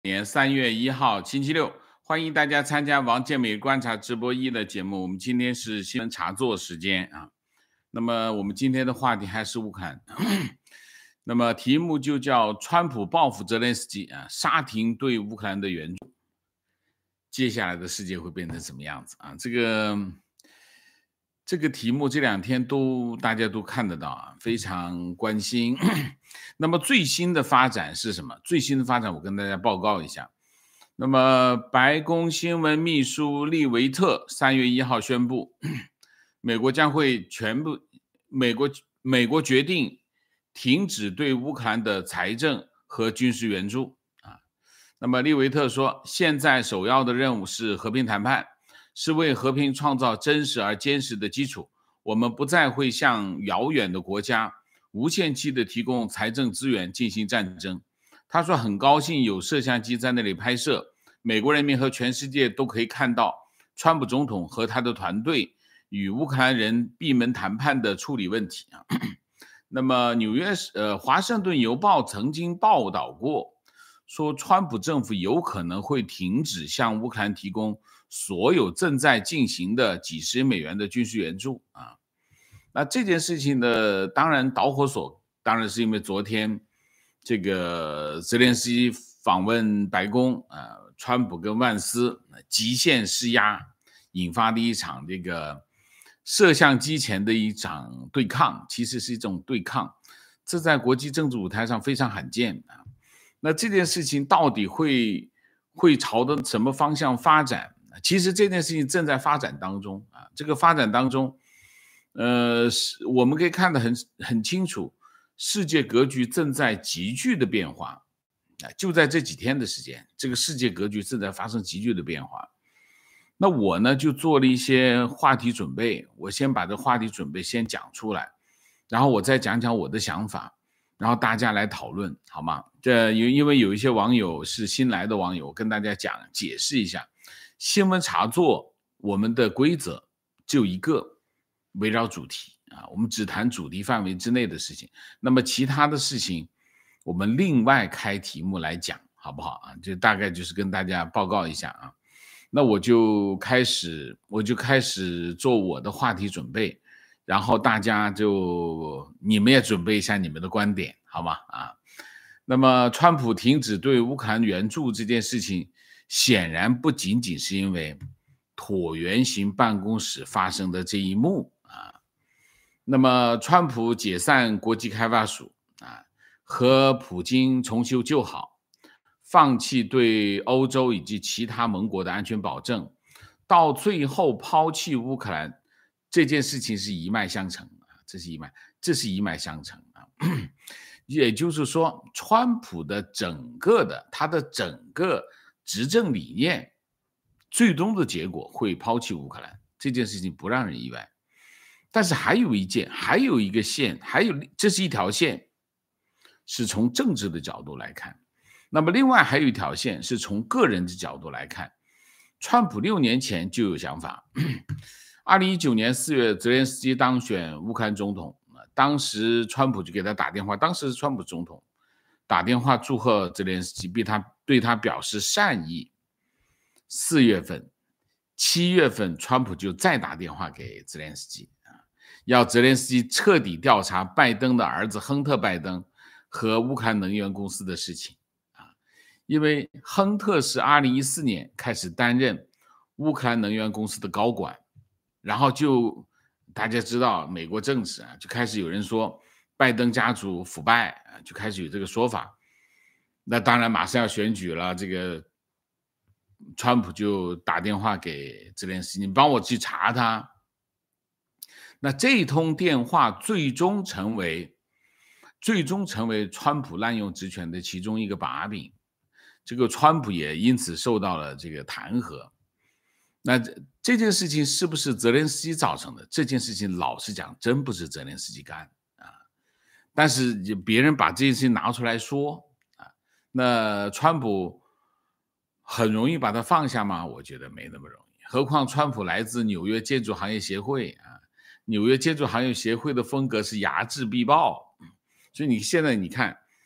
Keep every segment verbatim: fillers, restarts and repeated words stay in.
年三月一号星期六，欢迎大家参加王健美观察直播一的节目。我们今天是新闻茶座时间啊。那么我们今天的话题还是乌克兰，那么题目就叫川普报复泽连斯基啊，刹停对乌克兰的援助。接下来的世界会变成什么样子啊？这个这个题目这两天都大家都看得到啊，非常关心。那么最新的发展是什么？最新的发展我跟大家报告一下。那么白宫新闻秘书利维特三月一号宣布，美国将会全部美国美国决定停止对乌克兰的财政和军事援助啊。那么利维特说，现在首要的任务是和平谈判，是为和平创造真实而坚实的基础。我们不再会向遥远的国家无限期的提供财政资源进行战争。他说很高兴有摄像机在那里拍摄，美国人民和全世界都可以看到川普总统和他的团队与乌克兰人闭门谈判的处理问题啊。那么纽约呃华盛顿邮报曾经报道过，说川普政府有可能会停止向乌克兰提供所有正在进行的几十亿美元的军事援助啊。那这件事情的当然导火索当然是因为昨天这个泽连斯基访问白宫啊，川普跟万斯极限施压，引发的一场这个摄像机前的一场对抗，其实是一种对抗，这在国际政治舞台上非常罕见啊。那这件事情到底会会朝着什么方向发展？其实这件事情正在发展当中啊，这个发展当中，呃，我们可以看得很很清楚，世界格局正在急剧的变化啊，就在这几天的时间，这个世界格局正在发生急剧的变化。那我呢就做了一些话题准备，我先把这话题准备先讲出来，然后我再讲讲我的想法，然后大家来讨论，好吗？这因为有一些网友是新来的网友，我跟大家讲解释一下，新闻茶座我们的规则就一个，围绕主题啊，我们只谈主题范围之内的事情，那么其他的事情我们另外开题目来讲，好不好啊？就大概就是跟大家报告一下啊。那我就开始我就开始做我的话题准备，然后大家就你们也准备一下你们的观点，好吗？啊，那么川普停止对乌克兰援助这件事情，显然不仅仅是因为椭圆形办公室发生的这一幕啊。那么川普解散国际开发署啊，和普京重修旧好，放弃对欧洲以及其他盟国的安全保证，到最后抛弃乌克兰，这件事情是一脉相承啊，这是一脉，这是一脉相承啊。也就是说，川普的整个的他的整个执政理念，最终的结果会抛弃乌克兰，这件事情不让人意外。但是还有一件，还有一个线，还有这是一条线，是从政治的角度来看。那么另外还有一条线是从个人的角度来看，川普六年前就有想法。二零一九年四月，泽连斯基当选乌克兰总统，当时川普就给他打电话，当时是川普总统打电话祝贺泽连斯基，对他对他表示善意。四月份、七月份，川普就再打电话给泽连斯基，要泽连斯基彻底调查拜登的儿子亨特·拜登和乌克兰能源公司的事情。因为亨特是二零一四年开始担任乌克兰能源公司的高管，然后就大家知道美国政治啊，就开始有人说拜登家族腐败啊，就开始有这个说法。那当然马上要选举了，这个川普就打电话给泽连斯基，你帮我去查他。那这一通电话最终成为最终成为川普滥用职权的其中一个把柄。这个川普也因此受到了这个弹劾。那这件事情是不是泽连斯基造成的？这件事情老实讲真不是泽连斯基干啊，但是别人把这件事情拿出来说啊，那川普很容易把它放下吗？我觉得没那么容易。何况川普来自纽约建筑行业协会啊，纽约建筑行业协会的风格是睚眦必报，所以你现在你看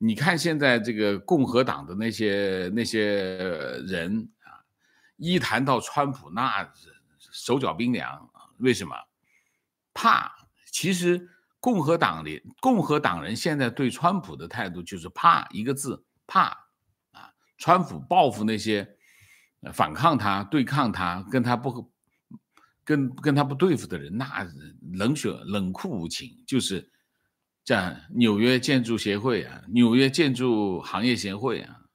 你看现在这个共和党的那些那些人啊，一谈到川普，那手脚冰凉。为什么？怕。其实共和党里共和党人现在对川普的态度就是怕，一个字，怕啊！川普报复那些反抗他、对抗他、跟他不跟跟他不对付的人，那冷血冷酷无情，就是这样。纽约建筑协会啊，纽约建筑行业协会啊，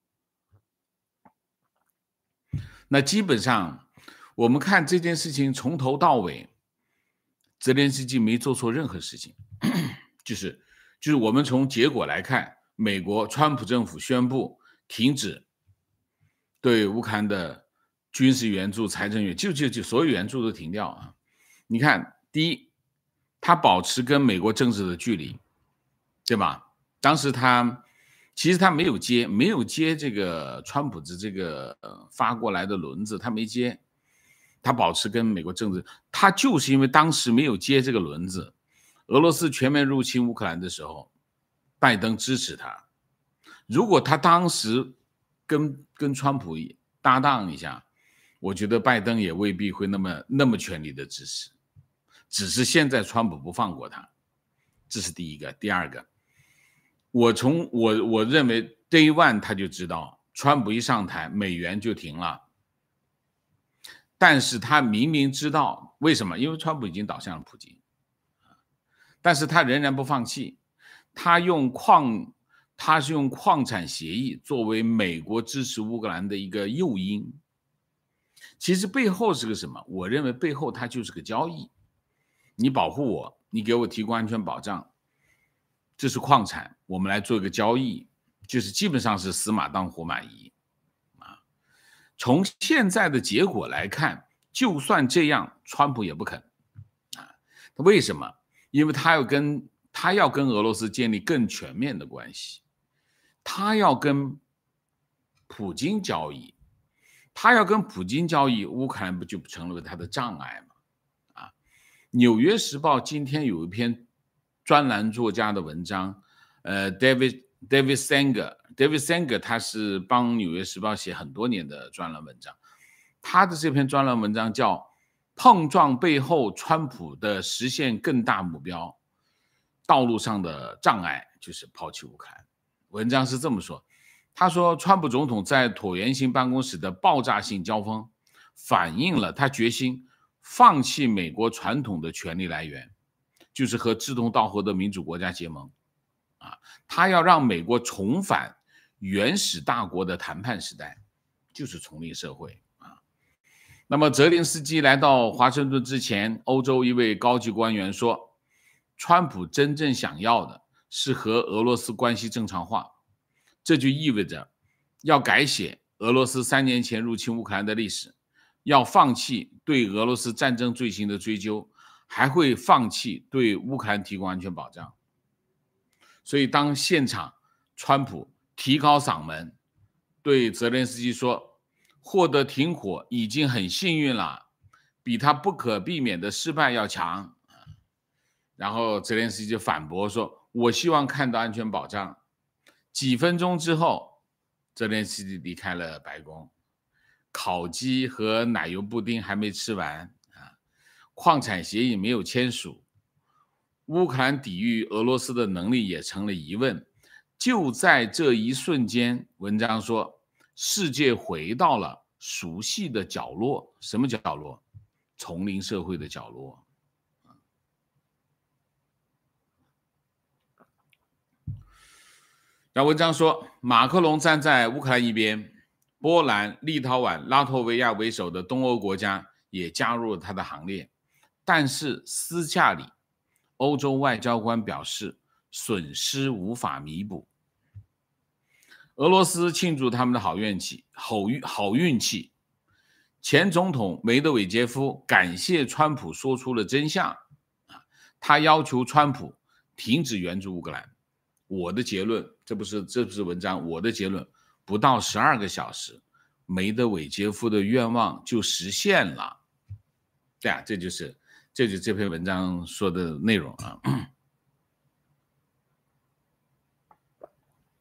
那基本上我们看这件事情从头到尾，泽连斯基没做错任何事情，就是就是我们从结果来看，美国川普政府宣布停止对乌克兰的军事援助、财政援助，就就就所有援助都停掉啊。你看，第一，他保持跟美国政治的距离，对吧？当时他其实他没有接，没有接这个川普的这个呃发过来的轮子，他没接，他保持跟美国政治，他就是因为当时没有接这个轮子，俄罗斯全面入侵乌克兰的时候，拜登支持他。如果他当时跟跟川普搭档一下，我觉得拜登也未必会那么那么全力的支持，只是现在川普不放过他，这是第一个。第二个，我从我我认为 Day One 他就知道，川普一上台，美元就停了。但是他明明知道为什么？因为川普已经倒向了普京，但是他仍然不放弃，他用矿，他是用矿产协议作为美国支持乌克兰的一个诱因。其实背后是个什么？我认为背后它就是个交易，你保护我，你给我提供安全保障，这是矿产，我们来做一个交易，就是基本上是死马当活马医啊。从现在的结果来看，就算这样，川普也不肯啊。为什么？因为他要跟他要跟俄罗斯建立更全面的关系，他要跟普京交易，他要跟普京交易，乌克兰不就成了他的障碍吗？啊，《纽约时报》今天有一篇专栏作家的文章，呃 ，David David Sanger，David Sanger 他是帮《纽约时报》写很多年的专栏文章，他的这篇专栏文章叫《碰撞背后川普的实现更大目标道路上的障碍》，就是抛弃乌克兰。文章是这么说，他说，川普总统在椭圆形办公室的爆炸性交锋，反映了他决心放弃美国传统的权力来源，就是和志同道合的民主国家结盟。啊，他要让美国重返原始大国的谈判时代，就是丛林社会啊。那么泽连斯基来到华盛顿之前，欧洲一位高级官员说，川普真正想要的是和俄罗斯关系正常化，这就意味着要改写俄罗斯三年前入侵乌克兰的历史，要放弃对俄罗斯战争罪行的追究，还会放弃对乌克兰提供安全保障。所以当现场川普提高嗓门对泽连斯基说，获得停火已经很幸运了，比他不可避免的失败要强。然后泽连斯基就反驳说，我希望看到安全保障。几分钟之后，泽连斯基离开了白宫，烤鸡和奶油布丁还没吃完啊，矿产协议没有签署，乌克兰抵御俄罗斯的能力也成了疑问。就在这一瞬间，文章说，世界回到了熟悉的角落。什么角落？丛林社会的角落。那文章说，马克龙站在乌克兰一边，波兰、立陶宛、拉脱维亚为首的东欧国家也加入了他的行列。但是私下里，欧洲外交官表示，损失无法弥补。俄罗斯庆祝他们的好运气，好运好运气。前总统梅德韦杰夫感谢川普说出了真相，他要求川普停止援助乌克兰。我的结论，这不是这不是文章，我的结论，不到十二个小时，梅德韦杰夫的愿望就实现了。对啊，这就是这就是这篇文章说的内容啊。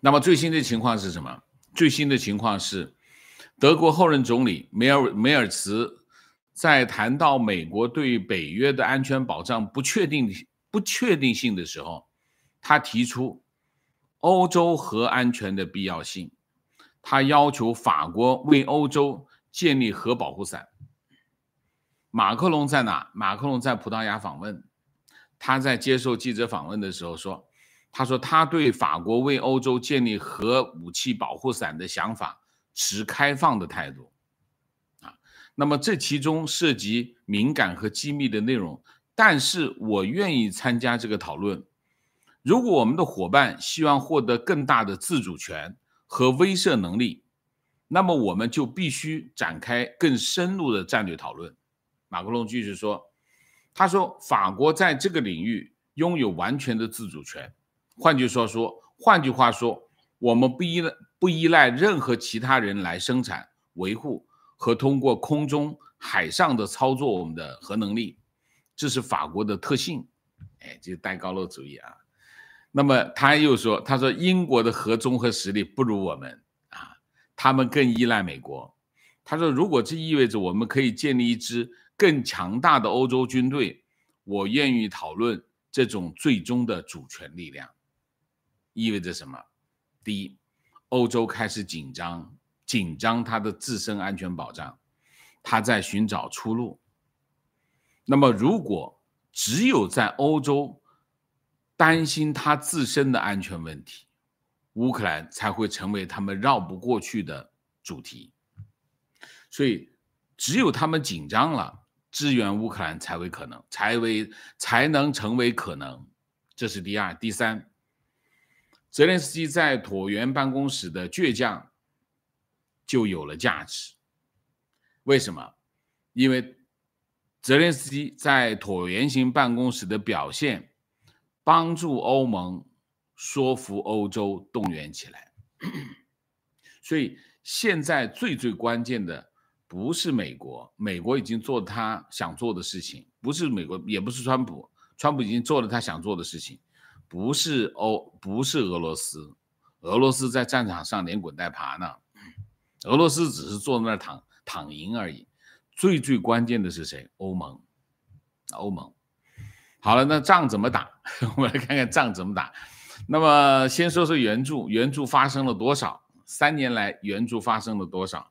那么最新的情况是什么？最新的情况是，德国后任总理梅尔梅尔茨在谈到美国对北约的安全保障不确定不确定性的时候，他提出欧洲核安全的必要性，他要求法国为欧洲建立核保护伞。马克龙在哪？马克龙在葡萄牙访问，他在接受记者访问的时候说，他说他对法国为欧洲建立核武器保护伞的想法持开放的态度。啊，那么这其中涉及敏感和机密的内容，但是我愿意参加这个讨论。如果我们的伙伴希望获得更大的自主权和威慑能力，那么我们就必须展开更深入的战略讨论。马克龙继续说，他说法国在这个领域拥有完全的自主权。换句话说，换句话说，我们不依赖不依赖任何其他人来生产、维护和通过空中、海上的操作我们的核能力，这是法国的特性。哎，这戴高乐主义啊。那么他又说，他说英国的核综合实力不如我们啊，他们更依赖美国。他说，如果这意味着我们可以建立一支更强大的欧洲军队，我愿意讨论这种最终的主权力量。意味着什么？第一，欧洲开始紧张，紧张它的自身安全保障，它在寻找出路。那么，如果只有在欧洲担心它自身的安全问题，乌克兰才会成为他们绕不过去的主题。所以，只有他们紧张了，支援乌克兰才为可能，才为才能成为可能。这是第二。第三，泽连斯基在椭圆办公室的倔强就有了价值。为什么？因为泽连斯基在椭圆形办公室的表现，帮助欧盟说服欧洲动员起来。所以现在最最关键的不是美国，美国已经做他想做的事情，不是美国，也不是川普，川普已经做了他想做的事情，不是欧，不是俄罗斯，俄罗斯在战场上连滚带爬呢，俄罗斯只是坐在那儿躺躺赢而已。最最关键的是谁？欧盟，欧盟。好了，那仗怎么打？我们来看看仗怎么打。那么先说说援助，援助发生了多少？三年来援助发生了多少？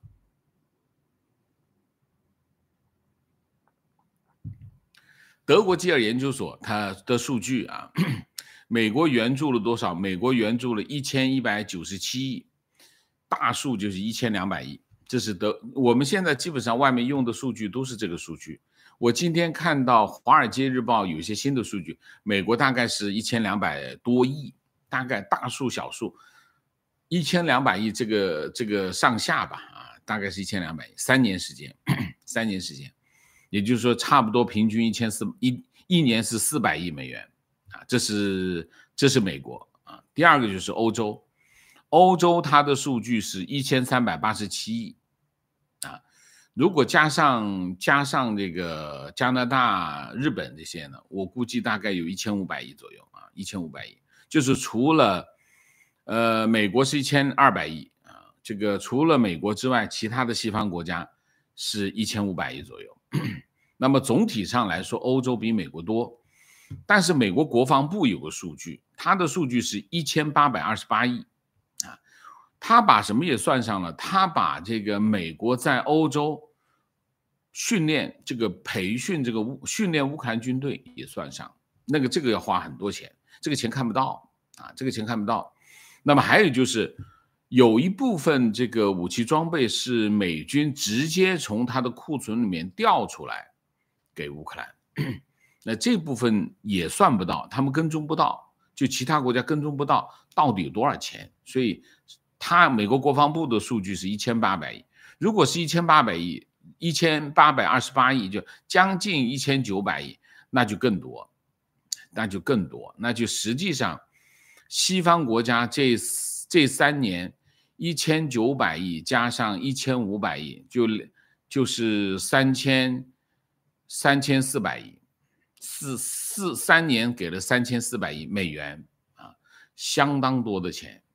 德国基尔研究所它的数据啊，美国援助了多少？美国援助了一千一百九十七亿，大数就是一千两百亿。这是德，我们现在基本上外面用的数据都是这个数据。我今天看到《华尔街日报》有一些新的数据，美国大概是一千两百多亿，大概大数小数一千两百亿这个这个上下吧，啊，大概是一千两百亿，三年时间，三年时间。也就是说，差不多平均一千四一一年是四百亿美元啊，这是这是美国啊。第二个就是欧洲，欧洲它的数据是一千三百八十七亿啊。如果加上加上这个加拿大、日本这些呢，我估计大概有一千五百亿左右啊，一千五百亿，就是除了呃美国是一千二百亿啊，这个除了美国之外，其他的西方国家是一千五百亿左右。那么总体上来说，欧洲比美国多，但是美国国防部有个数据，它的数据是一千八百二十八亿啊，他把什么也算上了，他把这个美国在欧洲训练这个培训这个训练乌克兰军队也算上，那个这个要花很多钱，这个钱看不到啊，这个钱看不到。那么还有就是有一部分这个武器装备是美军直接从他的库存里面调出来给乌克兰，那这部分也算不到，他们跟踪不到，就其他国家跟踪不到到底有多少钱。所以他美国国防部的数据是一千八百亿，如果是一千八百亿，一千八百二十八亿，就将近一千九百亿，那就更多，那就更多，那就实际上西方国家这这三年一千九百亿加上一千五百亿，就就是三千三千四百亿，四四三年给了三千四百亿美元啊，相当多的钱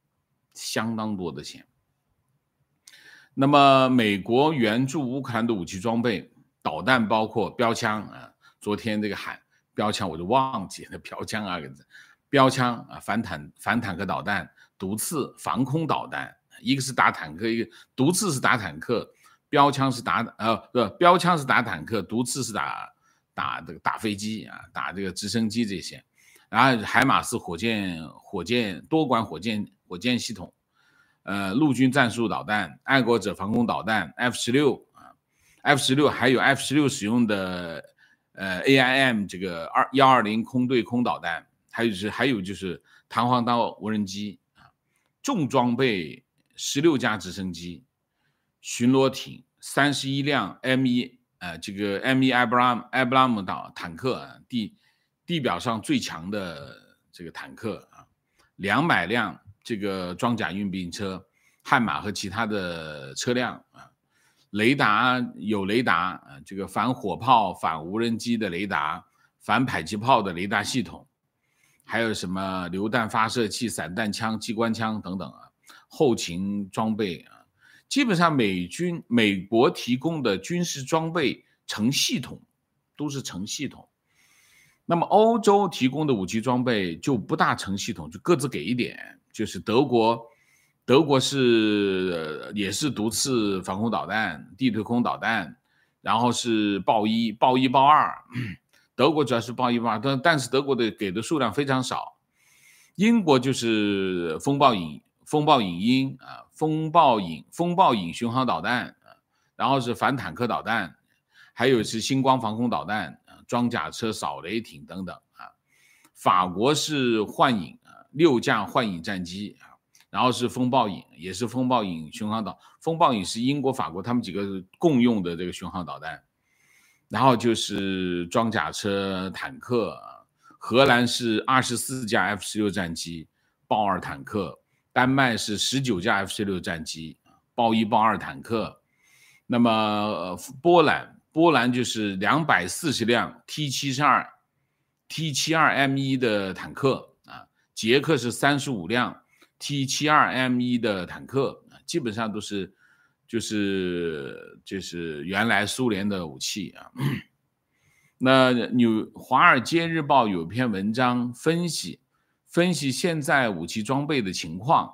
相当多的钱。那么美国援助乌克兰的武器装备，导弹包括标枪啊，昨天这个喊标枪我就忘记了标枪二个字，标枪啊，反坦反坦克导弹，毒刺防空导弹，一个是打坦克，一个毒刺是打坦克，标枪是打呃不标枪是打坦克，毒刺是打打这个打飞机啊，打这个直升机这些。然后海马斯火箭火箭多管火箭火箭系统，呃，陆军战术导弹，爱国者防空导弹 F 十六 啊 ，F 十六还有 F 十六使用的呃 A I M 这个二幺二零空对空导弹，还有就是还有就是弹簧刀无人机啊，重装备十六架直升机，巡逻艇三十一辆 M 一呃这个 M 一 Abrams Abrams 导坦克啊，地地表上最强的这个坦克啊，两百辆这个装甲运兵车、悍马和其他的车辆啊，雷达有雷达啊，这个反火炮、反无人机的雷达、反迫击炮的雷达系统，还有什么榴弹发射器、散弹枪、机关枪等等啊，后勤装备啊，基本上美军美国提供的军事装备成系统，都是成系统。那么欧洲提供的武器装备就不大成系统，就各自给一点。就是德国，德国是也是毒刺防空导弹、地对空导弹，然后是豹一、豹一、豹二。德国主要是豹一、豹二，但但是德国的给的数量非常少。英国就是风暴影、风暴影鹰啊，风暴影、风暴影巡航导弹啊，然后是反坦克导弹，还有是星光防空导弹。装甲车、扫雷艇等等啊，法国是幻影啊，六架幻影战机啊，然后是风暴影，也是风暴影巡航导，风暴影是英国、法国他们几个共用的这个巡航导弹，然后就是装甲车、坦克，荷兰是二十四架 F 十六 战机、豹二坦克，丹麦是十九架 F 十六 战机、豹一、豹二坦克，那么波兰。波兰就是两百四十辆 T 七十二 T 七十二 M 一 的坦克啊，捷克是三十五辆 T 七十二 M 一 的坦克，基本上都是就是就是原来苏联的武器啊。那纽华尔街日报有篇文章分析分析现在武器装备的情况。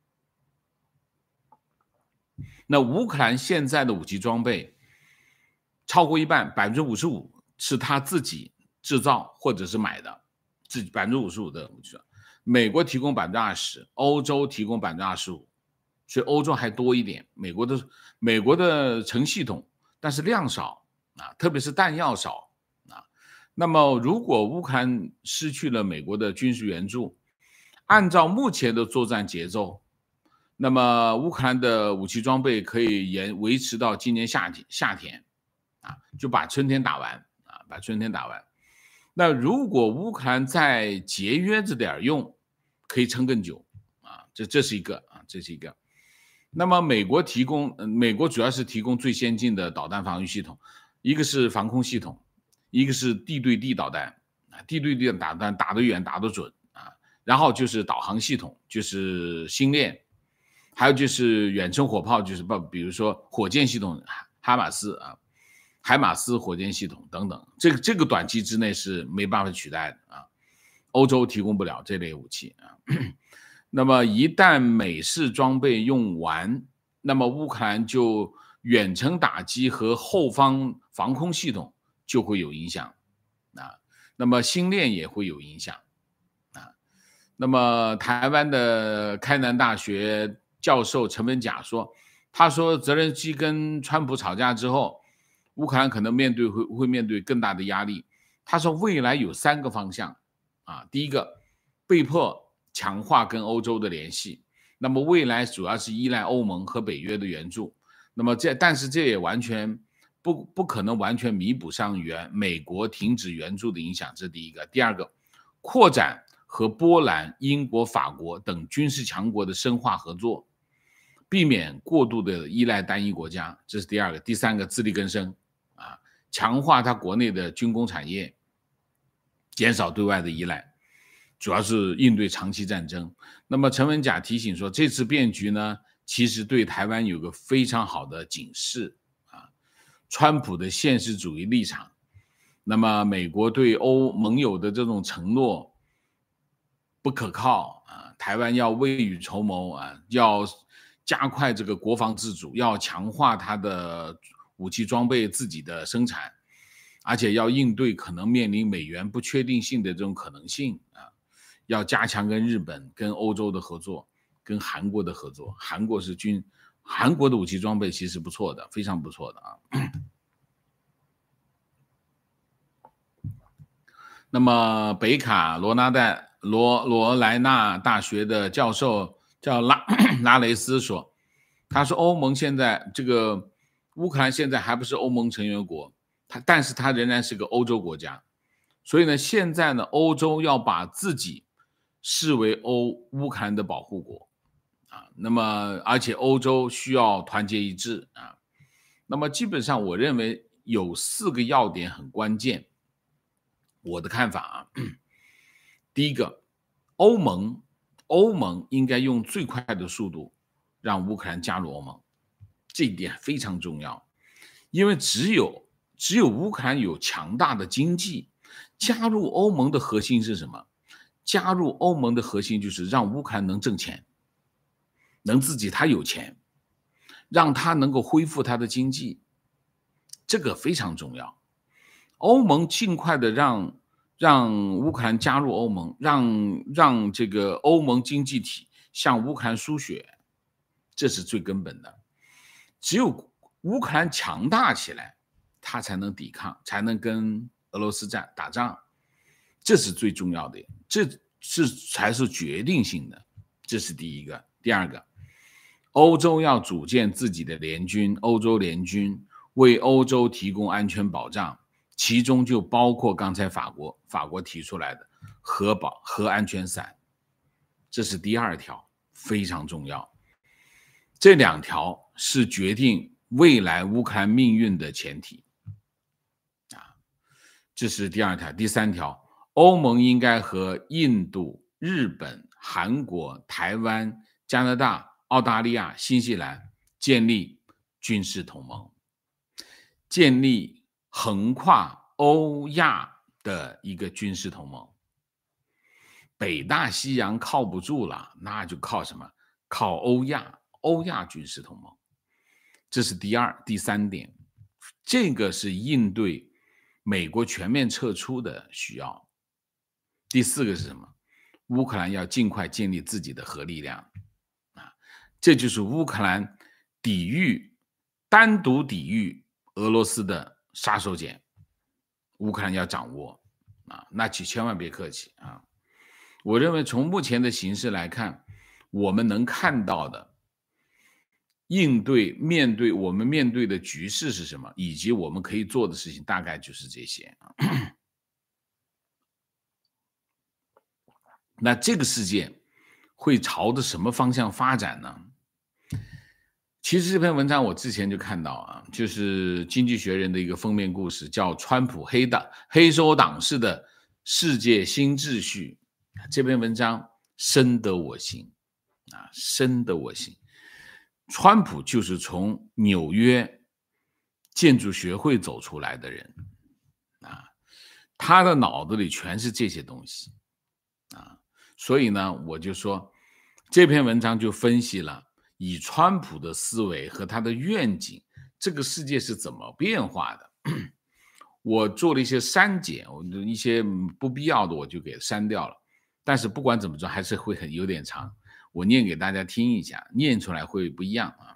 那乌克兰现在的武器装备超过一半，百分之五十五是他自己制造或者是买的，自己百分之五十五的武器。美国提供百分之二十，欧洲提供百分之二十五，所以欧洲还多一点。美国的美国的成系统，但是量少啊，特别是弹药少啊。那么如果乌克兰失去了美国的军事援助，按照目前的作战节奏，那么乌克兰的武器装备可以延维持到今年夏天夏天。啊，就把春天打完啊，把春天打完。那如果乌克兰再节约着点用，可以撑更久啊，这这是一个啊，这是一个。那么美国提供，美国主要是提供最先进的导弹防御系统，一个是防空系统，一个是地对地导弹啊，地对地导弹打得远打得准啊，然后就是导航系统，就是星链，还有就是远程火炮，就是不，比如说火箭系统哈马斯啊。海马斯火箭系统等等，这个这个短期之内是没办法取代的啊，欧洲提供不了这类武器啊。那么一旦美式装备用完，那么乌克兰就远程打击和后方防空系统就会有影响啊，那么星链也会有影响啊。那么台湾的开南大学教授陈文甲说，他说泽连斯基跟川普吵架之后，乌克兰可能面对会会面对更大的压力。他说未来有三个方向啊，第一个被迫强化跟欧洲的联系，那么未来主要是依赖欧盟和北约的援助，那么这但是这也完全不不可能完全弥补上援美国停止援助的影响，这是第一个。第二个，扩展和波兰、英国、法国等军事强国的深化合作，避免过度的依赖单一国家，这是第二个。第三个，自力更生啊，强化它国内的军工产业，减少对外的依赖。 主要是应对长期战争。那么陈文甲提醒说，这次变局呢，其实对台湾有个非常好的警示啊，川普的现实主义立场，那么美国对欧盟友的这种承诺不可靠啊，台湾要未雨绸缪啊，要加快这个国防自主，要强化它的武器装备自己的生产，而且要应对可能面临美元不确定性的这种可能性啊，要加强跟日本、跟欧洲的合作，跟韩国的合作。韩国是军，韩国的武器装备其实不错的，非常不错的啊。那么北卡罗纳代罗罗莱纳大学的教授叫拉拉雷斯说，他说欧盟现在这个乌克兰现在还不是欧盟成员国，他但是他仍然是个欧洲国家，所以呢，现在呢，欧洲要把自己视为欧乌克兰的保护国啊，那么而且欧洲需要团结一致啊，那么基本上我认为有四个要点很关键。我的看法啊，第一个，欧盟欧盟应该用最快的速度让乌克兰加入欧盟，这一点非常重要，因为只有只有乌克兰有强大的经济，加入欧盟的核心是什么？加入欧盟的核心就是让乌克兰能挣钱，能自己他有钱，让他能够恢复他的经济，这个非常重要。欧盟尽快的让让乌克兰加入欧盟，让让这个欧盟经济体向乌克兰输血，这是最根本的。只有乌克兰强大起来，他才能抵抗，才能跟俄罗斯战打仗，这是最重要的，这是才是决定性的，这是第一个。第二个，欧洲要组建自己的联军，欧洲联军为欧洲提供安全保障。其中就包括刚才法国法国提出来的核保核安全伞，这是第二条，非常重要。这两条是决定未来乌克兰命运的前提啊，这是第二条。第三条，欧盟应该和印度、日本、韩国、台湾、加拿大、澳大利亚、新西兰建立军事同盟，建立横跨欧亚的一个军事同盟。北大西洋靠不住了，那就靠什么？靠欧亚，欧亚军事同盟。这是第二、第三点，这个是应对美国全面撤出的需要。第四个是什么？乌克兰要尽快建立自己的核力量啊，这就是乌克兰抵御单独抵御俄罗斯的杀手锏，乌克兰要掌握啊，那就千万别客气啊！我认为从目前的形势来看，我们能看到的应对面对我们面对的局势是什么，以及我们可以做的事情，大概就是这些。那这个世界会朝着什么方向发展呢？其实这篇文章我之前就看到啊，就是《经济学人》的一个封面故事，叫《川普黑党黑手党式的世界新秩序》。这篇文章深得我心啊，深得我心。川普就是从纽约建筑学会走出来的人啊，他的脑子里全是这些东西啊，所以呢，我就说这篇文章就分析了以川普的思维和他的愿景，这个世界是怎么变化的。我做了一些删减，一些不必要的我就给删掉了。但是不管怎么说，还是会很有点长，我念给大家听一下，念出来会不一样啊。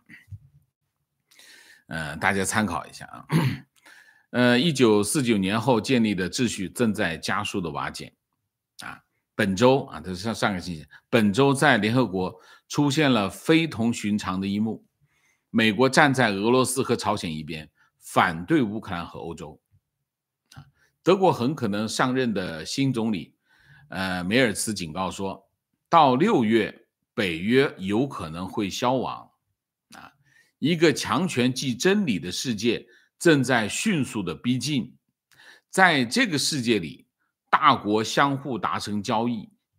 呃，大家参考一下啊。呃，一九四九年后建立的秩序正在加速的瓦解啊。本周啊，这是上上个星期，本周在联合国出现了非同寻常的一幕，美国站在俄罗斯和朝鲜一边，反对乌克兰和欧洲。啊，德国很可能上任的新总理，呃，梅尔茨警告说，到六月，北约有可能会消亡。啊，一个强权即真理的世界正在迅速的逼近，在这个世界里，大国相互达成交易，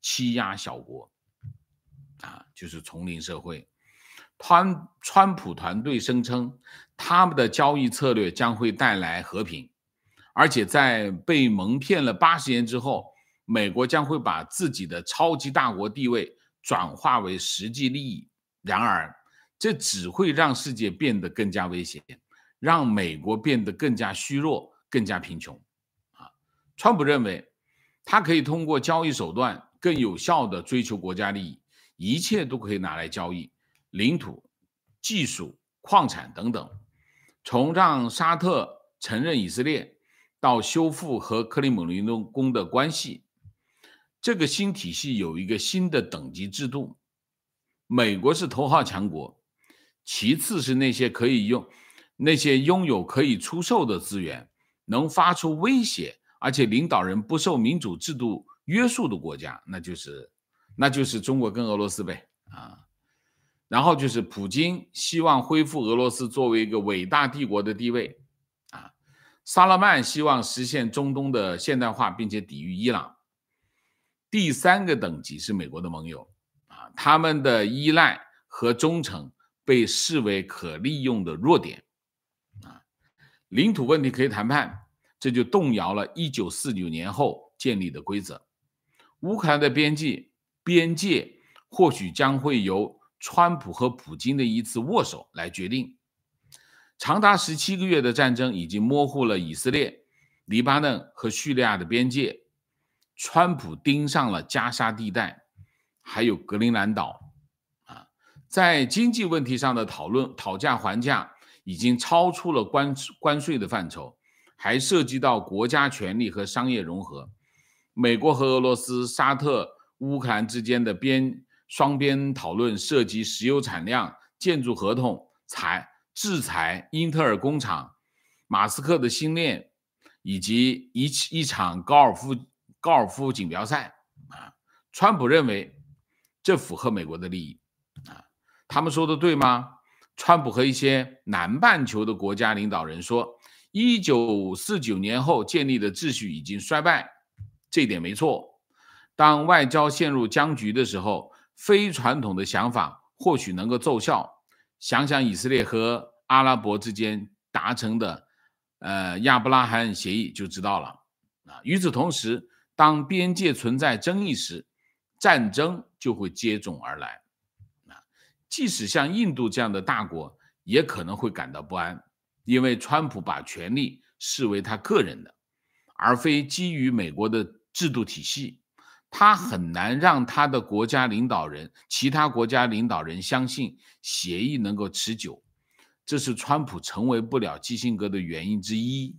欺压小国，啊，就是丛林社会。川川普团队声称，他们的交易策略将会带来和平，而且在被蒙骗了八十年之后，美国将会把自己的超级大国地位转化为实际利益。然而，这只会让世界变得更加危险，让美国变得更加虚弱、更加贫穷。啊，川普认为，他可以通过交易手段更有效地追求国家利益，一切都可以拿来交易，领土、技术、矿产等等。从让沙特承认以色列，到修复和克里姆林宫的关系，这个新体系有一个新的等级制度。美国是头号强国，其次是那些可以用那些拥有可以出售的资源，能发出威胁，而且领导人不受民主制度约束的国家，那就是那就是中国跟俄罗斯呗啊。然后就是普京希望恢复俄罗斯作为一个伟大帝国的地位啊。萨勒曼希望实现中东的现代化，并且抵御伊朗。第三个等级是美国的盟友啊，他们的依赖和忠诚被视为可利用的弱点啊。领土问题可以谈判，这就动摇了一九四九年后建立的规则。乌克兰的边界边界或许将会由川普和普京的一次握手来决定。长达十七个月的战争已经模糊了以色列、黎巴嫩和叙利亚的边界。川普盯上了加沙地带，还有格陵兰岛啊。在经济问题上的讨论讨价还价已经超出了关关税的范畴，还涉及到国家权力和商业融合。美国和俄罗斯、沙特、乌克兰之间的边双边讨论涉及石油产量、建筑合同、裁制裁英特尔工厂、马斯克的星链，以及一一场高尔夫高尔夫锦标赛啊。川普认为这符合美国的利益啊。他们说的对吗？川普和一些南半球的国家领导人说，一九四九年后建立的秩序已经衰败，这一点没错。当外交陷入僵局的时候，非传统的想法或许能够奏效。想想以色列和阿拉伯之间达成的呃亚伯拉罕协议就知道了啊。与此同时，当边界存在争议时，战争就会接踵而来啊。即使像印度这样的大国也可能会感到不安，因为川普把权力视为他个人的，而非基于美国的制度体系。他很难让他的国家领导人、其他国家领导人相信协议能够持久，这是川普成为不了基辛格的原因之一。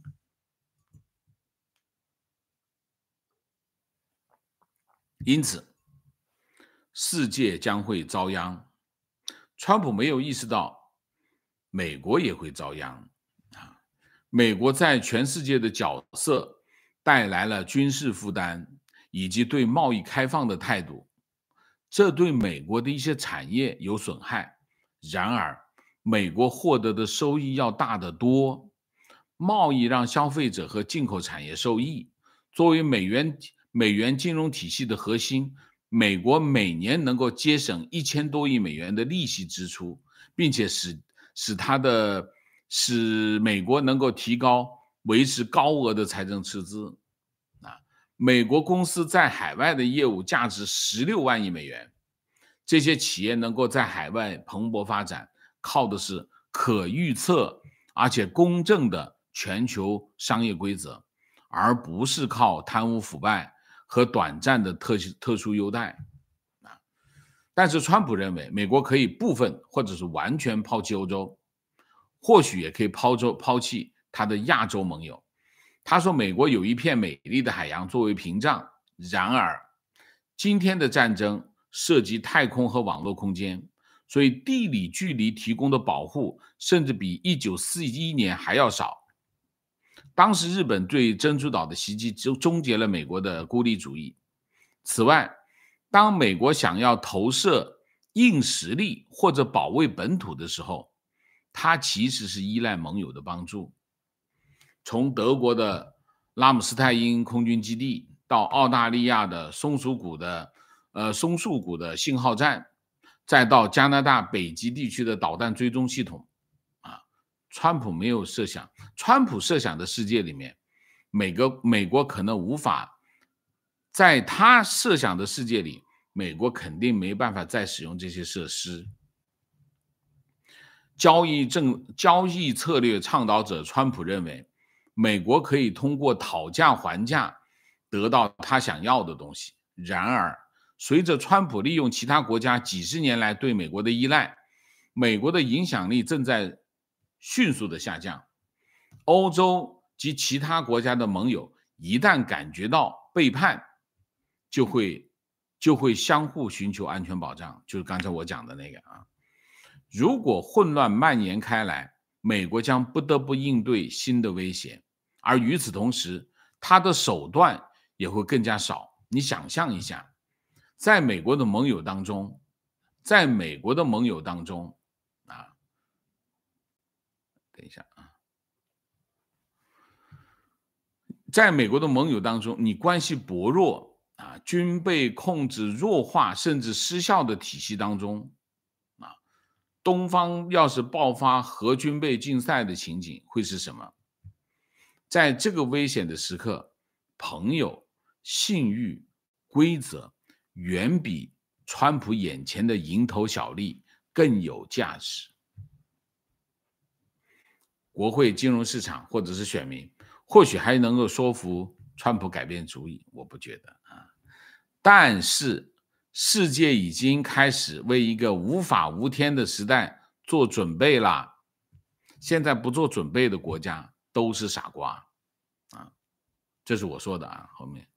因此，世界将会遭殃。川普没有意识到，美国也会遭殃啊！美国在全世界的角色带来了军事负担，以及对贸易开放的态度，这对美国的一些产业有损害。然而，美国获得的收益要大得多。贸易让消费者和进口产业受益。作为美元美元金融体系的核心，美国每年能够节省一千多亿美元的利息支出，并且使使它的使美国能够提高维持高额的财政赤字。啊，美国公司在海外的业务价值十六万亿美元，这些企业能够在海外蓬勃发展，靠的是可预测而且公正的全球商业规则，而不是靠贪污腐败和短暂的特特殊优待。但是川普认为美国可以部分或者是完全抛弃欧洲，或许也可以抛洲抛弃他的亚洲盟友。他说美国有一片美丽的海洋作为屏障，然而今天的战争涉及太空和网络空间，所以地理距离提供的保护甚至比一九四一年还要少。当时日本对珍珠岛的袭击就终结了美国的孤立主义。此外，当美国想要投射硬实力或者保卫本土的时候，它其实是依赖盟友的帮助。从德国的拉姆斯泰因空军基地到澳大利亚的松鼠谷的呃松树谷的信号站，再到加拿大北极地区的导弹追踪系统啊，川普没有设想，川普设想的世界里面，每个美国可能无法在他设想的世界里，美国肯定没办法再使用这些设施。交易政交易策略倡导者川普认为，美国可以通过讨价还价得到他想要的东西。然而，随着川普利用其他国家几十年来对美国的依赖，美国的影响力正在迅速的下降。欧洲及其他国家的盟友一旦感觉到背叛，就会就会相互寻求安全保障，就是刚才我讲的那个啊。如果混乱蔓延开来，美国将不得不应对新的威胁，而与此同时，它的手段也会更加少。你想象一下，在美国的盟友当中，在美国的盟友当中啊，等一下啊，在美国的盟友当中，你关系薄弱啊，军备控制弱化甚至失效的体系当中，东方要是爆发核军备竞赛的情景会是什么？在这个危险的时刻，朋友、信誉、规则远比川普眼前的蝇头小利更有价值。国会、金融市场或者是选民，或许还能够说服川普改变主意，我不觉得啊。但是世界已经开始为一个无法无天的时代做准备了。现在不做准备的国家都是傻瓜啊，这是我说的啊。后面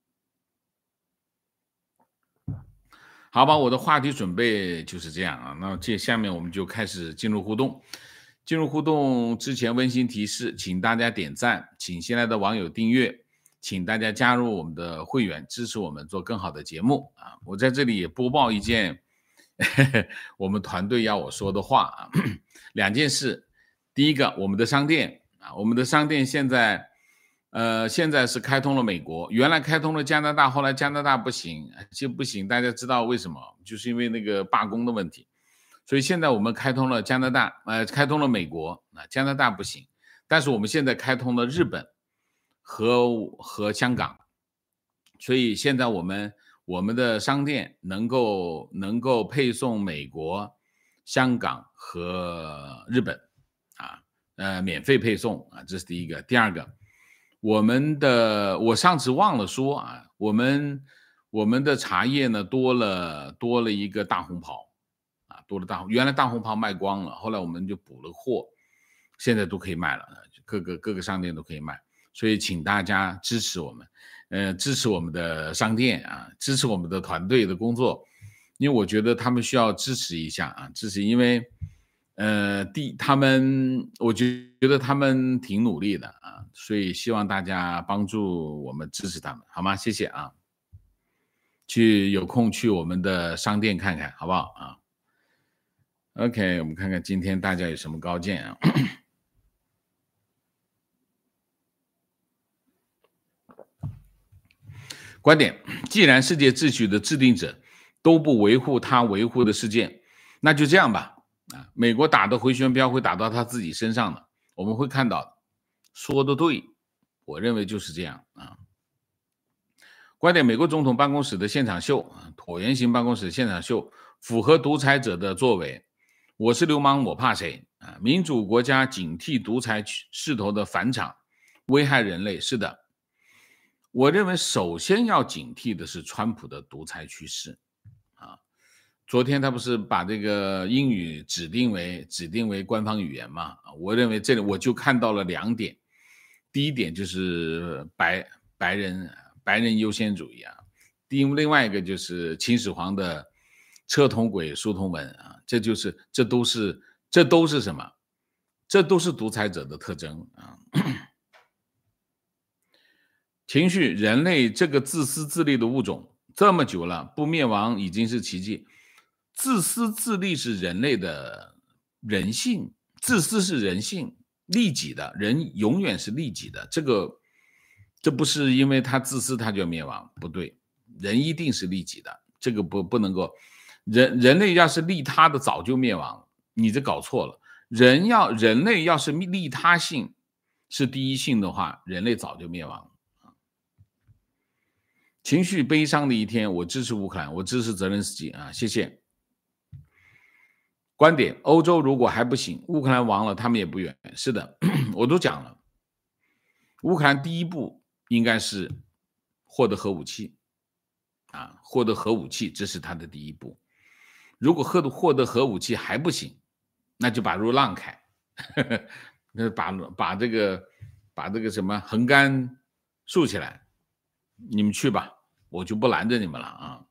好吧，我的话题准备就是这样啊。那接下面我们就开始进入互动。进入互动之前温馨提示，请大家点赞，请新来的网友订阅，请大家加入我们的会员，支持我们做更好的节目啊！我在这里也播报一件呵呵我们团队要我说的话啊，两件事。第一个，我们的商店啊，我们的商店现在呃现在是开通了美国，原来开通了加拿大，后来加拿大不行，就不行，大家知道为什么？就是因为那个罢工的问题。所以现在我们开通了加拿大，呃，开通了美国，啊，加拿大不行，但是我们现在开通了日本和和香港，所以现在我们我们的商店能够能够配送美国、香港和日本，啊，呃，免费配送啊，这是第一个。第二个，我们的我上次忘了说啊，我们我们的茶叶呢多了多了一个大红袍。多了大原来大红袍卖光了，后来我们就补了货，现在都可以卖了，各个各个商店都可以卖，所以请大家支持我们，呃，支持我们的商店啊，支持我们的团队的工作，因为我觉得他们需要支持一下啊，支持，因为呃，第他们我觉得他们挺努力的啊，所以希望大家帮助我们支持他们，好吗？谢谢啊，去有空去我们的商店看看，好不好啊？ OK， 我们看看今天大家有什么高见啊？观点：既然世界秩序的制定者都不维护他维护的世界，那就这样吧。啊，美国打的回旋镖会打到他自己身上的，我们会看到的。说的对，我认为就是这样啊。观点：美国总统办公室的现场秀，椭圆形办公室现场秀，符合独裁者的作为。我是流氓，我怕谁啊？民主国家警惕独裁势头的返场，危害人类。是的，我认为首先要警惕的是川普的独裁趋势啊。昨天他不是把这个英语指定为指定为官方语言嘛？我认为这里我就看到了两点，第一点就是白白人白人优先主义啊，第另外一个就是秦始皇的车同轨，书同文啊。这就是这都是这都是什么？这都是独裁者的特征啊！情绪，人类这个自私自利的物种这么久了，不灭亡已经是奇迹。自私自利是人类的人性，自私是人性，利己的人永远是利己的。这个这不是因为他自私他就灭亡，不对，人一定是利己的。 这个不不能够，人人类要是利他的早就灭亡了，你这搞错了。人要人类要是利他性是第一性的话，人类早就灭亡了。情绪悲伤的一天，我支持乌克兰，我支持泽连斯基啊，谢谢。观点：欧洲如果还不行，乌克兰亡了，他们也不远。是的，我都讲了，乌克兰第一步应该是获得核武器啊，获得核武器，这是他的第一步。如果获得获得核武器还不行，那就把路让开，那把把这个把这个什么横杆竖起来，你们去吧，我就不拦着你们了啊。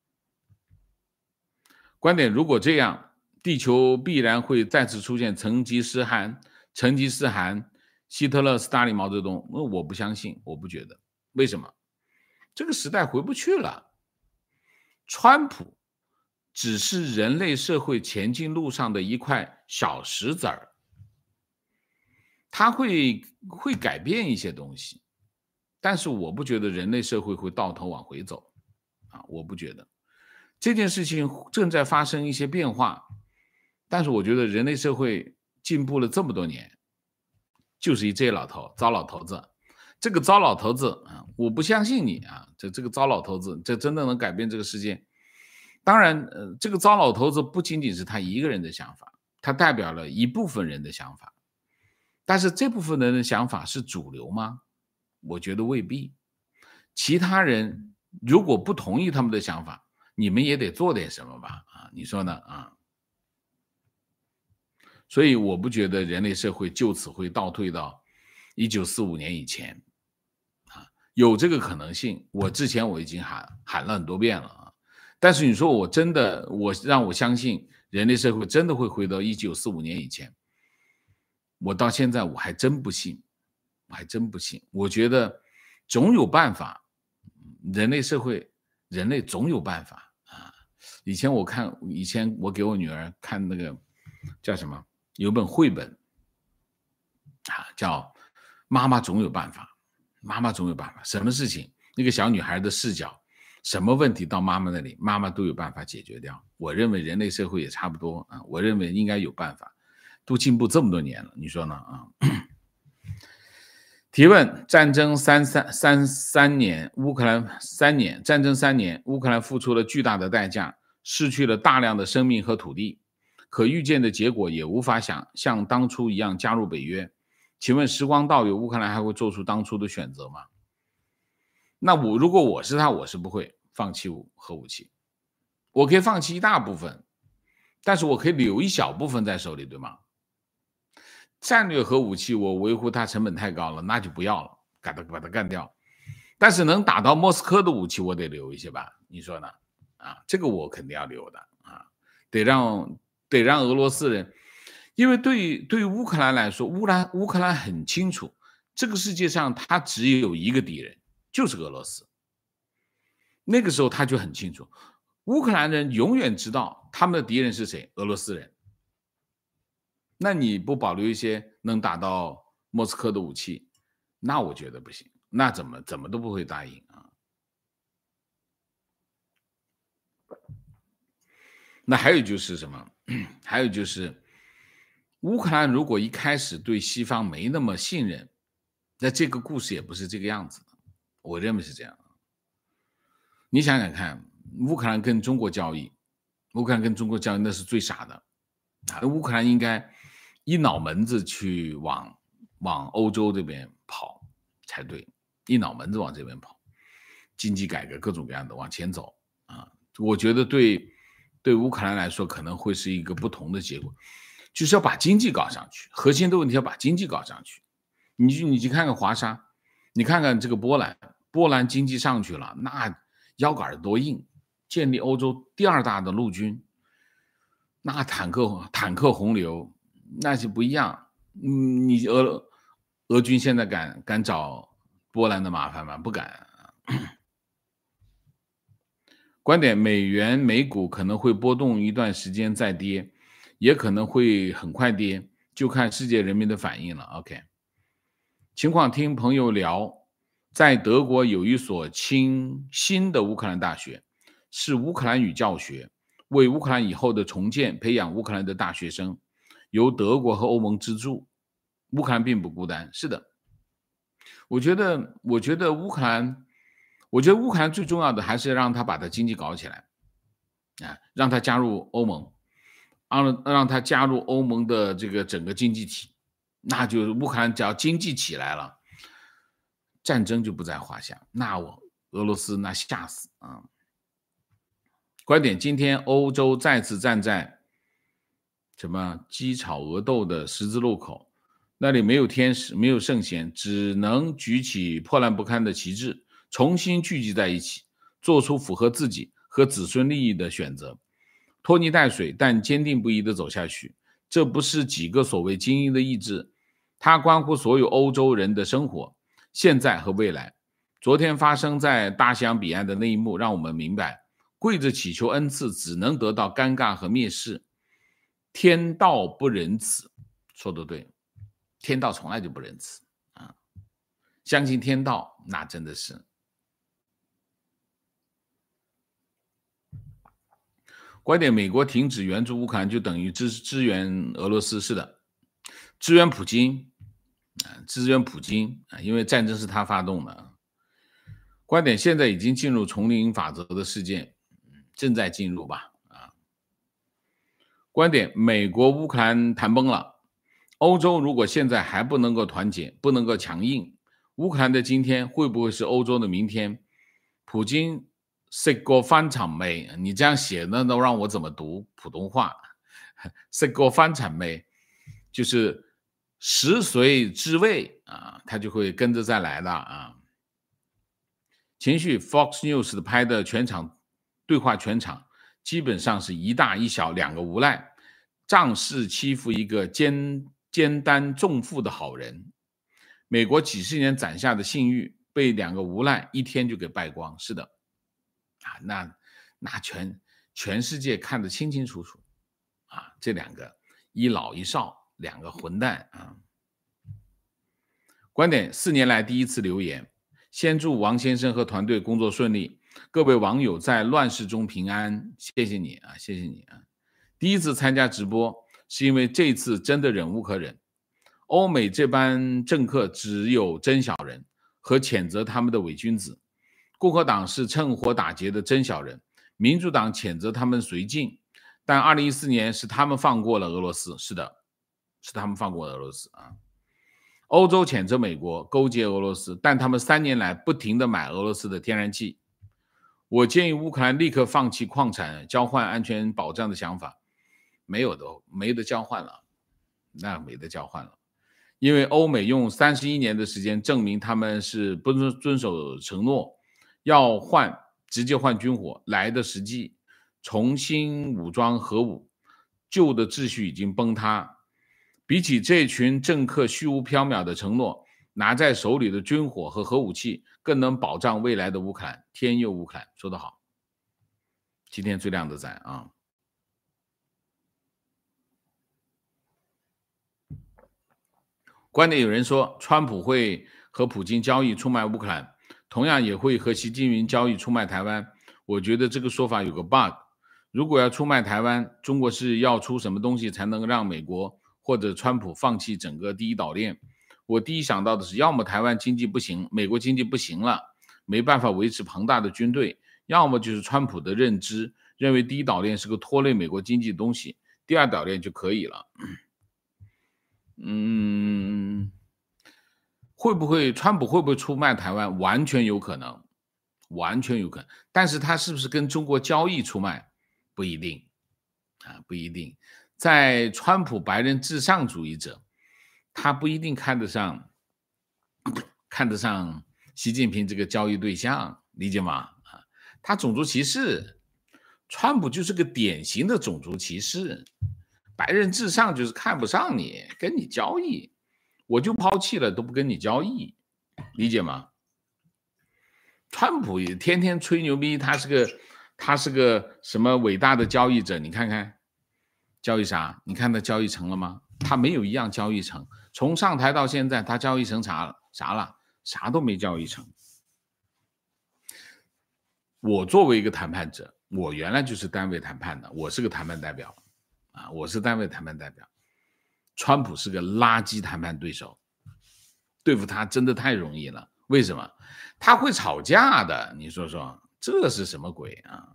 观点：如果这样，地球必然会再次出成成吉思汗、成吉思汗、希特勒、斯大林、毛泽东。我不相信，我不觉得。为什么？这个时代回不去了。川普只是人类社会前进路上的一块小石子儿，他会会改变一些东西，但是我不觉得人类社会会到头往回走啊，我不觉得。这件事情正在发生一些变化，但是我觉得人类社会进步了这么多年，就是一这老头糟老头子，这个糟老头子啊，我不相信你啊，这这个糟老头子，这真的能改变这个世界？当然，呃，这个糟老头子不仅仅是他一个人的想法，他代表了一部分人的想法，但是这部分人的想法是主流吗？我觉得未必。其他人如果不同意他们的想法，你们也得做点什么吧？啊，你说呢？啊，所以我不觉得人类社会就此会倒退到一九四五年以前，啊，有这个可能性。我之前我已经喊喊了很多遍了啊，但是你说我真的，我让我相信人类社会真的会回到一九四五年以前，我到现在我还真不信，我还真不信。我觉得总有办法，人类社会，人类总有办法。以前我看，以前我给我女儿看那个叫什么，有本绘本啊，叫《妈妈总有办法》。妈妈总有办法，什么事情，那个小女孩的视角，什么问题到妈妈那里，妈妈都有办法解决掉。我认为人类社会也差不多啊，我认为应该有办法，都进步这么多年了，你说呢啊？提问：战争三三三三年，乌克兰三年，战争三年，乌克兰付出了巨大的代价。失去了大量的生命和土地，可预见的结果也无法想像当初一样加入北约。请问时光倒流，乌克兰还会做出当初的选择吗？那我如果我是他，我是不会放弃核武器。我可以放弃一大部分，但是我可以留一小部分在手里，对吗？战略核武器我维护它成本太高了，那就不要了，把它把它干掉。但是能打到莫斯科的武器我得留一些吧，你说呢？啊，这个我肯定要留的啊，得让得让俄罗斯人，因为对于对于乌克兰来说，乌兰乌克兰很清楚，这个世界上他只有一个敌人，就是俄罗斯。那个时候他就很清楚，乌克兰人永远知道他们的敌人是谁，俄罗斯人。那你不保留一些能打到莫斯科的武器，那我觉得不行，那怎么怎么都不会答应啊。那还有就是什么？还有就是，乌克兰如果一开始对西方没那么信任，那这个故事也不是这个样子的。我认为是这样。你想想看，乌克兰跟中国交易，乌克兰跟中国交易那是最傻的啊！乌克兰应该一脑门子去往往欧洲这边跑才对，一脑门子往这边跑，经济改革各种各样的往前走啊！我觉得对。对乌克兰来说可能会是一个不同的结果，就是要把经济搞上去，核心的问题要把经济搞上去。你去你去看看华沙，你看看这个波兰，波兰经济上去了，那腰杆多硬，建立欧洲第二大的陆军，那坦克坦克洪流那是不一样。嗯，你俄俄军现在敢敢找波兰的麻烦吗？不敢。观点：美元美股可能会波动一段时间再跌，也可能会很快跌，就看世界人民的反应了。OK， 情况听朋友聊，在德国有一所清新的乌克兰大学， 是乌克兰语教学，为乌克兰以后的重建培养乌克兰的大学生，由德国和欧盟资助。乌克兰并不孤单，是的。我觉得，我觉得乌克兰，我觉得乌克兰最重要的还是让他把他经济搞起来，啊，让他加入欧盟，让让他加入欧盟的这个整个经济体，那就乌克兰只要经济起来了，战争就不在话下。那我俄罗斯那吓死啊！观点：今天欧洲再次站在什么鸡吵鹅斗的十字路口。那里没有天使，没有圣贤，只能举起破烂不堪的旗帜，重新聚集在一起，做出符合自己和子孙利益的选择，拖泥带水但坚定不移地走下去。这不是几个所谓精英的意志，它关乎所有欧洲人的生活，现在和未来。昨天发生在大西洋彼岸的那一幕，让我们明白，跪着祈求恩赐只能得到尴尬和蔑视。天道不仁慈，说得对。天道从来就不仁慈啊！相信天道，那真的是。观点：美国停止援助乌克兰就等于支支援俄罗斯，是的，支援普京，啊，支援普京啊，因为战争是他发动的。观点：现在已经进入丛林法则的事件，正在进入吧？啊。观点：美国乌克兰谈崩了。欧洲如果现在还不能够团结，不能够强硬，乌克兰的今天会不会是欧洲的明天？普京食過翻尋味，你这样写呢，都让我怎么读普通话？食過翻尋味就是食髓知味啊，他就会跟着再来了啊。情绪 Fox News 的拍的全场对话，全场基本上是一大一小两个无赖，仗势欺负一个奸。肩担重负的好人，美国几十年攒下的信誉被两个无赖一天就给败光。是的，啊，那那全全世界看得清清楚楚啊，这两个一老一少，两个混蛋啊。观点：四年来第一次留言，先祝王先生和团队工作顺利，各位网友在乱世中平安，谢谢你啊，谢谢你啊。第一次参加直播。是因为这次真的忍无可忍，欧美这班政客只有真小人和谴责他们的伪君子，共和党是趁火打劫的真小人，民主党谴责他们绥靖，但二零一四年是他们放过了俄罗斯，是的，是他们放过了俄罗斯啊。欧洲谴责美国勾结俄罗斯，但他们三年来不停地买俄罗斯的天然气。我建议乌克兰立刻放弃矿产交换安全保障的想法。没有的，没得交换了，那没得交换了，因为欧美用三十一年的时间证明他们是不遵守承诺，要换直接换军火来的实际，重新武装核武，旧的秩序已经崩塌。比起这群政客虚无缥缈的承诺，拿在手里的军火和核武器更能保障未来的乌克兰。天佑乌克兰，说得好，今天最亮的赞啊！观点：有人说川普会和普京交易出卖乌克兰，同样也会和习近平交易出卖台湾。我觉得这个说法有个 bug。如果要出卖台湾，中国是要出什么东西才能让美国或者川普放弃整个第一岛链？我第一想到的是，要么台湾经济不行，美国经济不行了，没办法维持庞大的军队；要么就是川普的认知，认为第一岛链是个拖累美国经济的东西，第二岛链就可以了。嗯，会不会川普会不会出卖台湾？完全有可能，完全有可能。但是他是不是跟中国交易出卖？不一定啊，不一定。在川普白人至上主义者，他不一定看得上看得上习近平这个交易对象，理解吗？啊，他种族歧视，川普就是个典型的种族歧视。白人至上就是看不上你，跟你交易，我就抛弃了，都不跟你交易，理解吗？川普也天天吹牛逼，他是个他是个什么伟大的交易者？你看看交易啥？你看他交易成了吗？他没有一样交易成，从上台到现在，他交易成啥了？啥了？啥都没交易成。我作为一个谈判者， 我原来就是单位谈判的，我是个谈判代表啊，我是单位谈判代表。川普是个垃圾谈判对手，对付他真的太容易了。为什么？他会吵架的，你说说，这是什么鬼啊？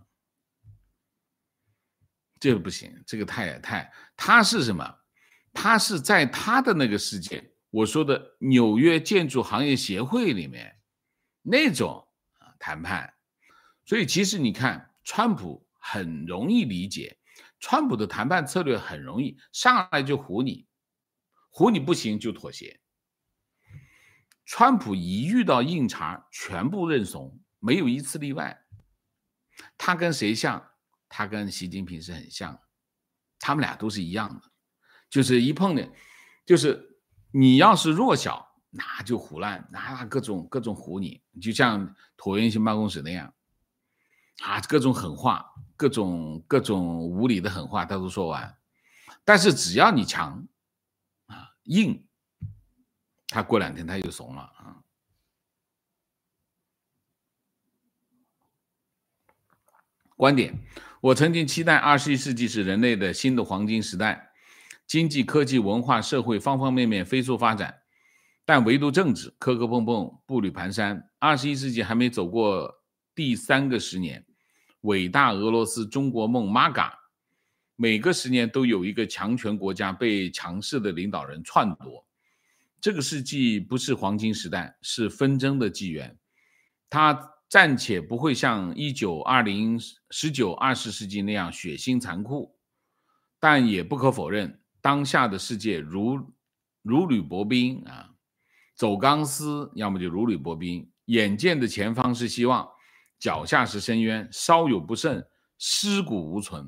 这个不行，这个太太，他是什么？他是在他的那个世界，我说的纽约建筑行业协会里面那种谈判。所以其实你看，川普很容易理解，川普的谈判策略很容易，上来就唬你，唬你不行就妥协。川普一遇到硬茬，全部认怂，没有一次例外。他跟谁像？他跟习近平是很像，他们俩都是一样的，就是一碰见，就是你要是弱小，那就胡乱，那各种各种唬你，就像椭圆形办公室那样，啊，各种狠话，各种各种无理的狠话，他都说完。但是只要你强，啊，硬，他过两天他就怂了啊。观点，我曾经期待二十一世纪是人类的新的黄金时代，经济、科技、文化、社会方方面面飞速发展，但唯独政治磕磕碰碰，步履蹒跚。二十一世纪还没走过第三个十年，伟大俄罗斯中国梦 M A G A， 每个十年都有一个强权国家被强势的领导人篡夺。这个世纪不是黄金时代，是纷争的纪元。它暂且不会像一九二零、十九、二十世纪那样血腥残酷，但也不可否认，当下的世界如如履薄冰啊，走钢丝，要么就如履薄冰。眼见的前方是希望，脚下是深渊，稍有不慎，尸骨无存。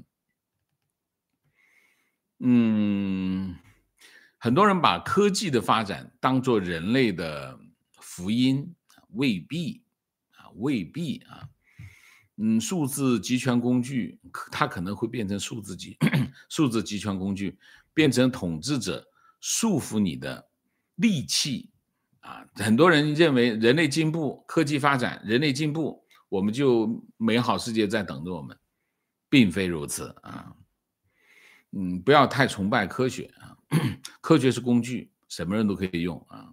嗯，很多人把科技的发展当作人类的福音，未必。未必啊，嗯，数字集权工具，它可能会变成数字集数字集权工具，变成统治者束缚你的利器啊。很多人认为人类进步、科技发展、人类进步，我们就美好世界在等着我们，并非如此啊。嗯，不要太崇拜科学啊，科学是工具，什么人都可以用啊。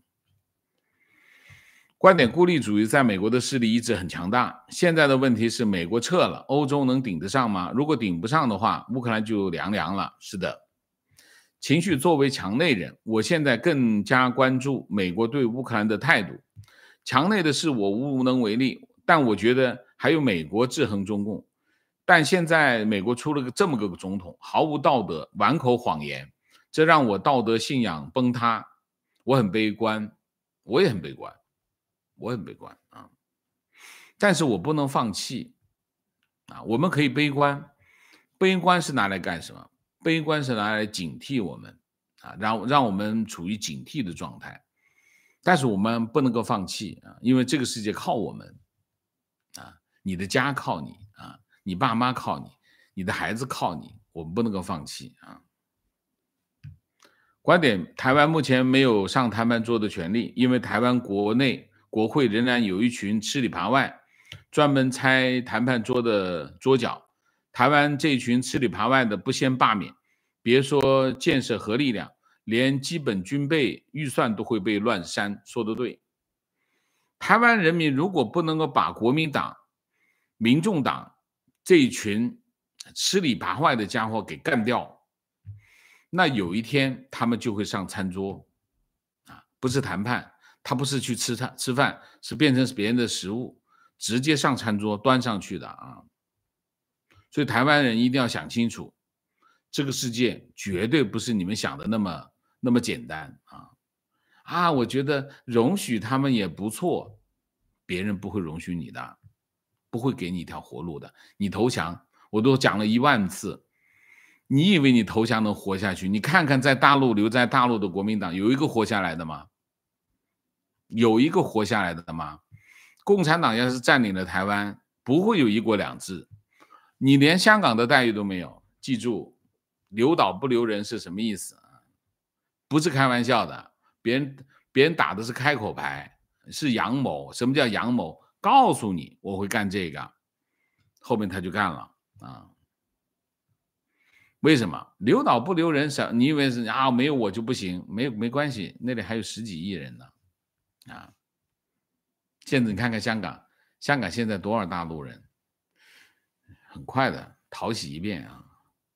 观点孤立主义在美国的势力一直很强大，现在的问题是美国撤了，欧洲能顶得上吗？如果顶不上的话，乌克兰就凉凉了。是的，情绪作为墙内人，我现在更加关注美国对乌克兰的态度。墙内的事我无能为力，但我觉得还有美国制衡中共。但现在美国出了个这么个总统，毫无道德，满口谎言，这让我道德信仰崩塌，我很悲观，我也很悲观。我很悲观啊，但是我不能放弃啊。我们可以悲观，悲观是拿来干什么？悲观是拿来警惕我们啊，让让我们处于警惕的状态。但是我们不能够放弃啊，因为这个世界靠我们啊，你的家靠你啊，你爸妈靠你，你的孩子靠你，我们不能够放弃啊。观点：台湾目前没有上谈判桌的权利，因为台湾国内。国会仍然有一群吃里扒外，专门拆谈判桌的桌角。台湾这群吃里扒外的不先罢免，别说建设核力量，连基本军备预算都会被乱删。说得对，台湾人民如果不能够把国民党、民众党这一群吃里扒外的家伙给干掉，那有一天他们就会上餐桌啊，不是谈判。他不是去吃饭，吃饭是变成别人的食物，直接上餐桌端上去的啊！所以台湾人一定要想清楚，这个世界绝对不是你们想的那么那么简单啊！啊，我觉得容许他们也不错，别人不会容许你的，不会给你一条活路的。你投降，我都讲了一万次，你以为你投降能活下去？你看看在大陆留在大陆的国民党，有一个活下来的吗？有一个活下来的吗？共产党要是占领了台湾，不会有一国两制，你连香港的待遇都没有。记住，留岛不留人是什么意思？不是开玩笑的，别人别人打的是开口牌，是阳谋。什么叫阳谋？告诉你我会干这个，后面他就干了啊。为什么留岛不留人少？你以为是啊？没有我就不行？没有没关系，那里还有十几亿人呢，啊！现在你看看香港，香港现在多少大陆人？很快的淘洗一遍啊！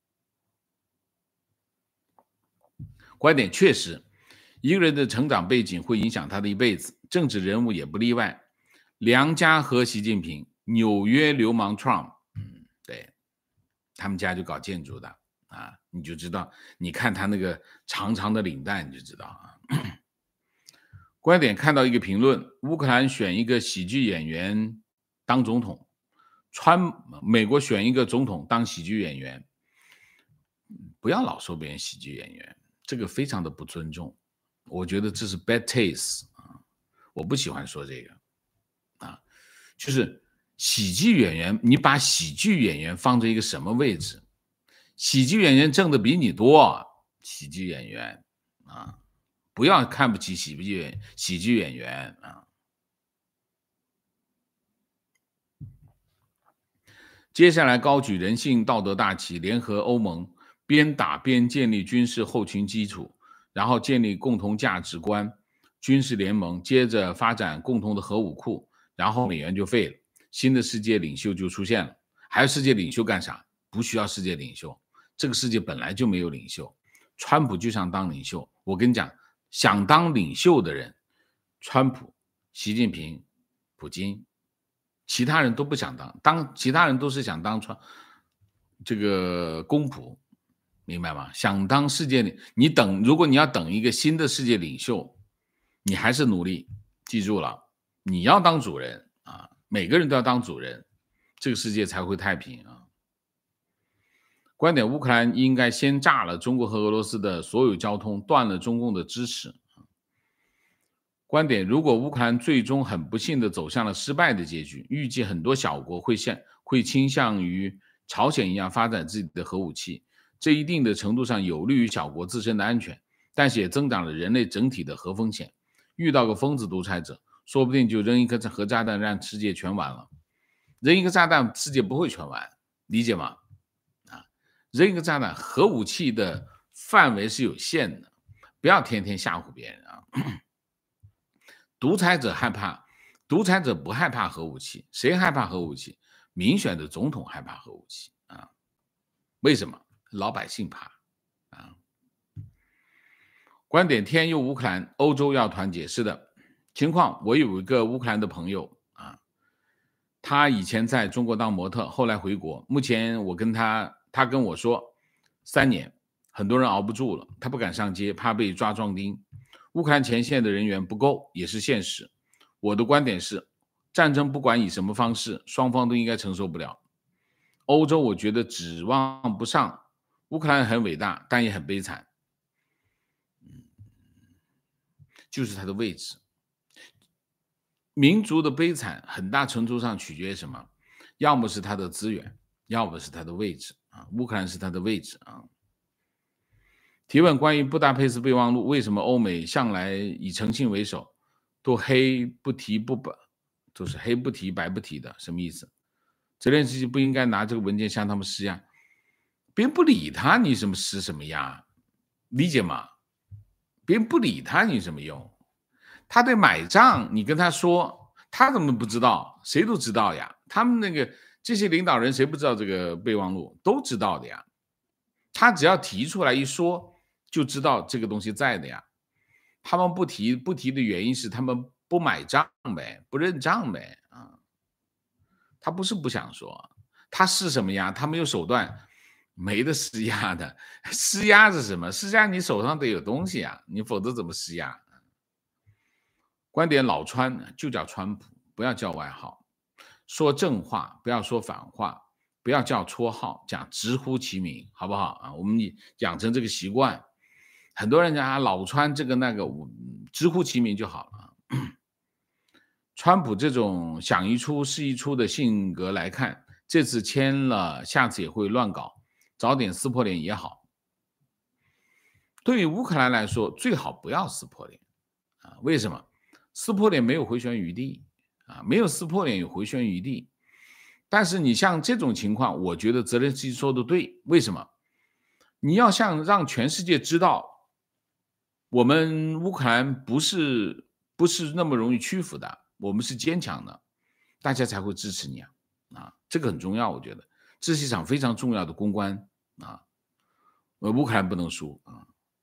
观点确实，一个人的成长背景会影响他的一辈子，政治人物也不例外。梁家河习近平，纽约流氓 Trump， 嗯，对，他们家就搞建筑的。啊，你就知道，你看他那个长长的领带，你就知道啊。观点看到一个评论，乌克兰选一个喜剧演员当总统，川美国选一个总统当喜剧演员，不要老说别人喜剧演员，这个非常的不尊重，我觉得这是 bad taste 啊，我不喜欢说这个啊，就是喜剧演员，你把喜剧演员放在一个什么位置？喜剧演员挣的比你多，喜剧演员啊，不要看不起喜剧演喜剧演员啊。接下来高举人性道德大旗，联合欧盟，边打边建立军事后勤基础，然后建立共同价值观，军事联盟，接着发展共同的核武库，然后美元就废了，新的世界领袖就出现了。还有世界领袖干啥？不需要世界领袖。这个世界本来就没有领袖，川普就想当领袖。我跟你讲，想当领袖的人，川普、习近平、普京，其他人都不想当，当其他人都是想当川这个公仆，明白吗？想当世界领，你等，如果你要等一个新的世界领袖，你还是努力，记住了，你要当主人啊，每个人都要当主人，这个世界才会太平啊。观点：乌克兰应该先炸了中国和俄罗斯的所有交通，断了中共的支持。观点：如果乌克兰最终很不幸地走向了失败的结局，预计很多小国会向会倾向于朝鲜一样发展自己的核武器，这一定的程度上有利于小国自身的安全，但是也增长了人类整体的核风险。遇到个疯子独裁者，说不定就扔一颗核炸弹让世界全完了。扔一个炸弹，世界不会全完，理解吗？扔一个炸弹，核武器的范围是有限的，不要天天吓唬别人啊！独裁者害怕，独裁者不害怕核武器，谁害怕核武器？民选的总统害怕核武器啊？为什么？老百姓怕啊！观点：天佑乌克兰，欧洲要团结。是的，情况我有一个乌克兰的朋友啊，他以前在中国当模特，后来回国，目前我跟他。他跟我说，三年，很多人熬不住了，他不敢上街，怕被抓壮丁。乌克兰前线的人员不够，也是现实。我的观点是，战争不管以什么方式，双方都应该承受不了。欧洲我觉得指望不上，乌克兰很伟大，但也很悲惨。就是它的位置。民族的悲惨很大程度上取决于什么？要么是它的资源，要么是它的位置啊。乌克兰是它的位置啊。提问：关于布达佩斯备忘录，为什么欧美向来以诚信为首，都黑不提不白，都是黑不提白不提的？什么意思？泽连斯基不应该拿这个文件向他们施压，别人不理他，你什么施什么压？理解吗？别人不理他，你有什么用？他得买账，你跟他说，他怎么不知道？谁都知道呀。他们那个这些领导人谁不知道这个备忘录？都知道的呀。他只要提出来一说，就知道这个东西在的呀。他们不提不提的原因是他们不买账呗，不认账呗啊。他不是不想说，他施什么压？他没有手段，没得施压的。施压是什么？施压你手上得有东西啊，你否则怎么施压？观点：老川就叫川普，不要叫外号，说正话，不要说反话，不要叫绰号，讲直呼其名，好不好啊？我们养成这个习惯。很多人讲啊，老川这个那个，直呼其名就好了。川普这种想一出是一出的性格来看，这次签了，下次也会乱搞，早点撕破脸也好。对于乌克兰来说，最好不要撕破脸啊！为什么？撕破脸没有回旋余地啊，没有撕破脸有回旋余地。 但是你像这种情况，我觉得泽连斯基说的对，为什么？你要像让全世界知道，我们乌克兰不是不是那么容易屈服的，我们是坚强的，大家才会支持你啊啊，这个很重要，我觉得这是一场非常重要的公关啊，呃，乌克兰不能输啊。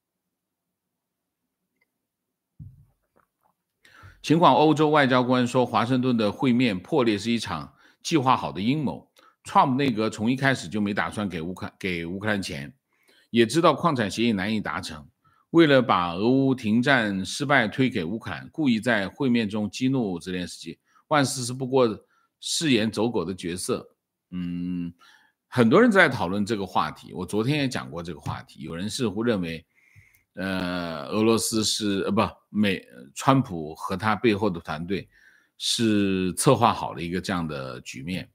尽管欧洲外交官说华盛顿的会面破裂是一场计划好的阴谋，川普内阁从一开始就没打算给乌克给乌克兰钱，也知道矿产协议难以达成，为了把俄乌停战失败推给乌克兰，故意在会面中激怒泽连斯基。万斯是不过饰演走狗的角色。嗯，很多人在讨论这个话题，我昨天也讲过这个话题。有人是会认为，呃，俄罗斯是呃不美川普和他背后的团队是策划好了一个这样的局面。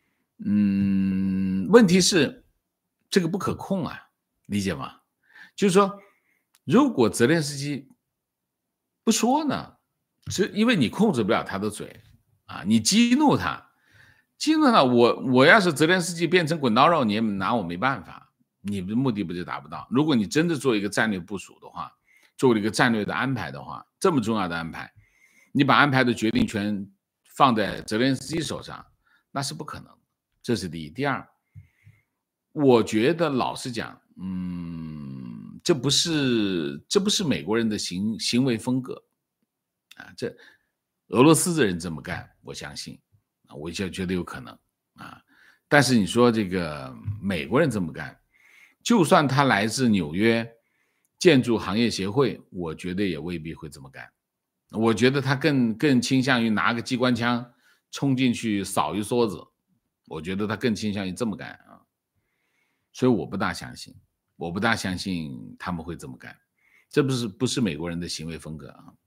嗯，问题是这个不可控啊，理解吗？就是说，如果泽连斯基不说呢，是因为你控制不了他的嘴啊，你激怒他，激怒他，我我要是泽连斯基变成滚刀肉，你也拿我没办法，你的目的不就达不到？如果你真的做一个战略部署的话，做了一个战略的安排的话，这么重要的安排，你把安排的决定权放在泽连斯基手上，那是不可能。这是第一。第二，我觉得老实讲，嗯，这不是这不是美国人的行行为风格啊，这俄罗斯的人这么干，我相信啊，我就觉得有可能啊。但是你说这个美国人这么干，就算他来自纽约建筑行业协会，我觉得也未必会这么干。我觉得他更更倾向于拿个机关枪冲进去扫一梭子，我觉得他更倾向于这么干啊。所以我不大相信，我不大相信他们会这么干，这不是不是美国人的行为风格啊。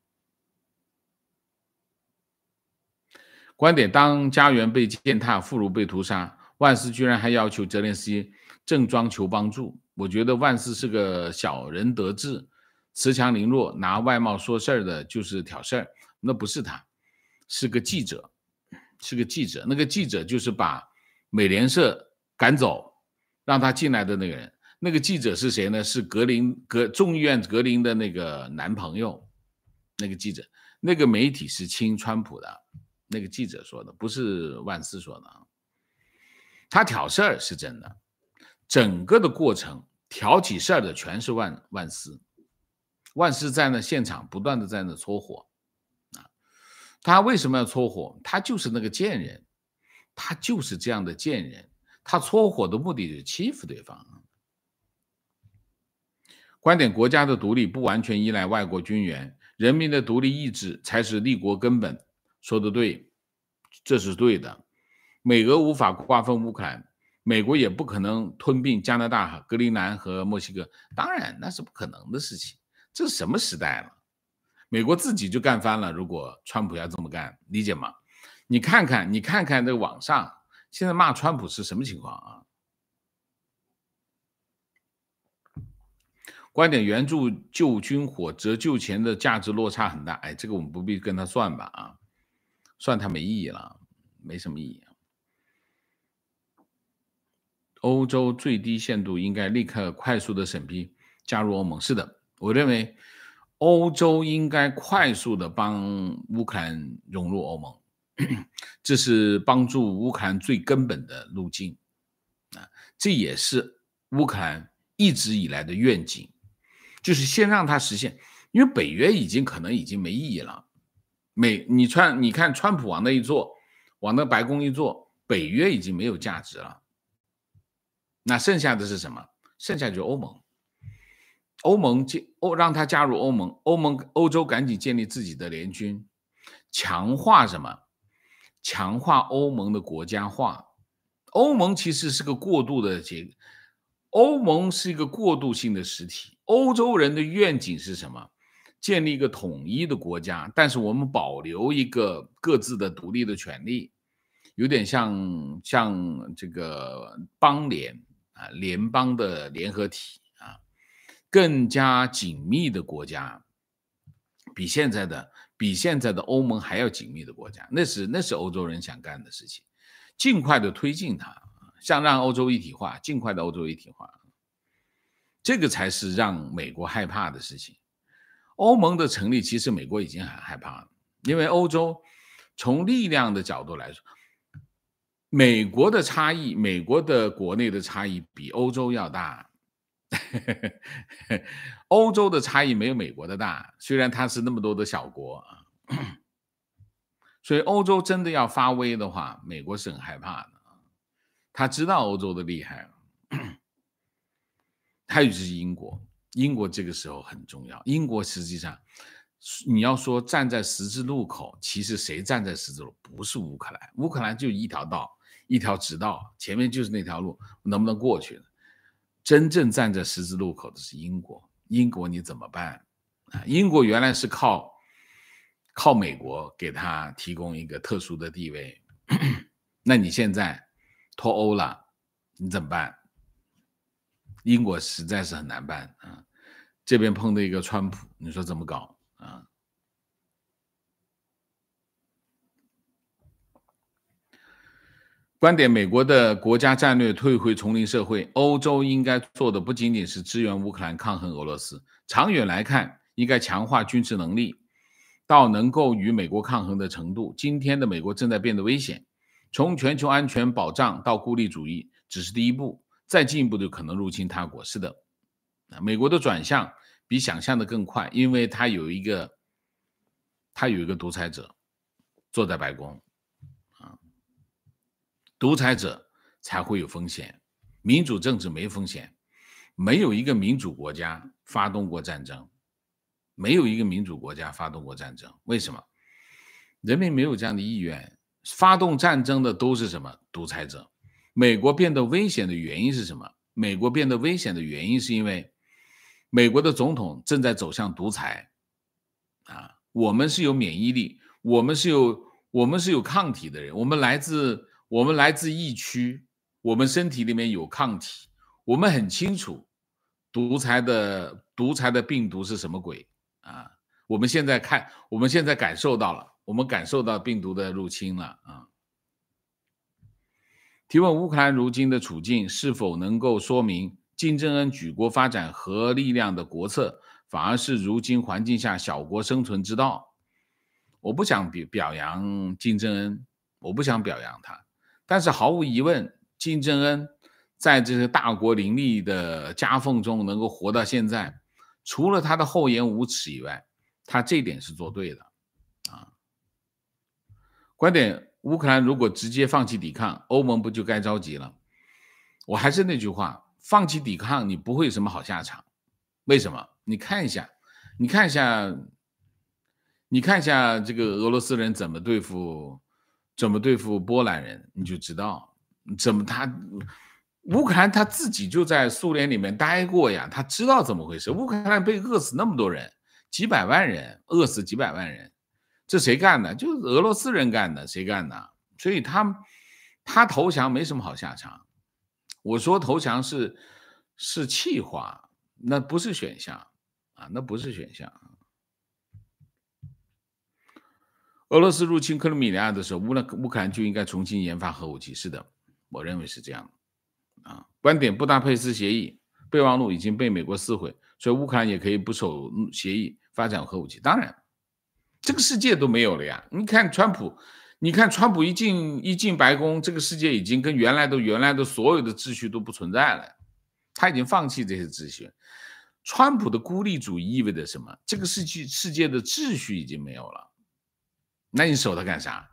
观点：当家园被践踏，妇孺被屠杀，万斯居然还要求泽连斯基郑庄求帮助。我觉得万斯是个小人得志、恃强凌弱、拿外貌说事儿的，就是挑事儿。那不是他，是个记者，是个记者。那个记者就是把美联社赶走，让他进来的那个人。那个记者是谁呢？是格林格众议院格林的那个男朋友。那个记者，那个媒体是亲川普的。那个记者说的，不是万斯说的啊。他挑事儿是真的，整个的过程挑起事儿的全是万万斯，万斯在那现场不断的在那搓火啊。他为什么要搓火？他就是那个贱人，他就是这样的贱人。他搓火的目的就是欺负对方。观点：国家的独立不完全依赖外国军援，人民的独立意志才是立国根本。说的对，这是对的。美俄无法瓜分乌克兰，美国也不可能吞并加拿大、格陵兰和墨西哥，当然那是不可能的事情。这是什么时代了？美国自己就干翻了，如果川普要这么干，理解吗？你看看，你看看这个网上现在骂川普是什么情况啊？观点：援助救军火折旧钱的价值落差很大。哎，这个我们不必跟他算吧啊，算他没意义了，没什么意义。欧洲最低限度应该立刻快速的审批加入欧盟。是的，我认为欧洲应该快速的帮乌克兰融入欧盟，这是帮助乌克兰最根本的路径啊！这也是乌克兰一直以来的愿景，就是先让它实现，因为北约已经可能已经没意义了。美，你川，你看川普往那一坐，往那白宫一坐，北约已经没有价值了。那剩下的是什么？剩下就是欧盟。欧盟欧让他加入欧盟，欧盟欧洲赶紧建立自己的联军，强化什么？强化欧盟的国家化。欧盟其实是个过渡的结，欧盟是一个过渡性的实体。欧洲人的愿景是什么？建立一个统一的国家，但是我们保留一个各自的独立的权利，有点像像这个邦联啊，联邦的联合体啊，更加紧密的国家，比现在的比现在的欧盟还要紧密的国家，那是那是欧洲人想干的事情。 尽快的推进它，像让欧洲一体化，尽快的欧洲一体化，这个才是让美国害怕的事情。欧盟的成立，其实美国已经很害怕了，因为欧洲从力量的角度来说，美国的差异，美国的国内的差异比欧洲要大。欧洲的差异没有美国的大，虽然它是那么多的小国啊，所以欧洲真的要发威的话，美国是很害怕的。他知道欧洲的厉害。还有就是英国，英国这个时候很重要。英国实际上，你要说站在十字路口，其实谁站在十字路？不是乌克兰，乌克兰就一条道，一条直道，前面就是那条路，能不能过去呢？真正站在十字路口的是英国。英国你怎么办？英国原来是靠靠美国给他提供一个特殊的地位，那你现在脱欧了，你怎么办？英国实在是很难办啊！这边碰到一个川普，你说怎么搞啊？观点：美国的国家战略退回丛林社会，欧洲应该做的不仅仅是支援乌克兰抗衡俄罗斯，长远来看，应该强化军事能力，到能够与美国抗衡的程度。今天的美国正在变得危险，从全球安全保障到孤立主义只是第一步，再进一步就可能入侵他国。是的，美国的转向比想象的更快，因为他有一个他有一个独裁者坐在白宫。独裁者才会有风险，民主政治没风险。没有一个民主国家发动过战争，没有一个民主国家发动过战争。为什么？人民没有这样的意愿。发动战争的都是什么？独裁者。美国变得危险的原因是什么？美国变得危险的原因是因为美国的总统正在走向独裁啊！我们是有免疫力，我们是有我们是有抗体的人，我们来自我们来自疫区，我们身体里面有抗体，我们很清楚独裁的独裁的病毒是什么鬼啊！我们现在看，我们现在感受到了，我们感受到病毒的入侵了啊！提问：乌克兰如今的处境是否能够说明金正恩举国发展核力量的国策，反而是如今环境下小国生存之道？我不想表扬金正恩，我不想表扬他。但是毫无疑问，金正恩在这个大国林立的夹缝中能够活到现在，除了他的厚颜无耻以外，他这点是做对的啊。观点：乌克兰如果直接放弃抵抗，欧盟不就该着急了？我还是那句话，放弃抵抗你不会有什么好下场。为什么？你看一下，你看一下，你看一下这个俄罗斯人怎么对付。怎么对付波兰人，你就知道怎么他乌克兰他自己就在苏联里面待过呀，他知道怎么回事。乌克兰被饿死那么多人，几百万人，饿死几百万人，这谁干的？就是俄罗斯人干的，谁干的？所以他他投降没什么好下场。我说投降是是气话，那不是选项啊，那不是选项。俄罗斯入侵克里米亚的时候，乌乌克兰就应该重新研发核武器。是的，我认为是这样啊。观点：布达佩斯协议备忘录已经被美国撕毁，所以乌克兰也可以不守协议发展核武器。当然，这个世界都没有了呀。你看川普，你看川普一进一进白宫，这个世界已经跟原来的原来的所有的秩序都不存在了，他已经放弃这些秩序。川普的孤立主义意味着什么？这个世界世界的秩序已经没有了。那你守它干啥？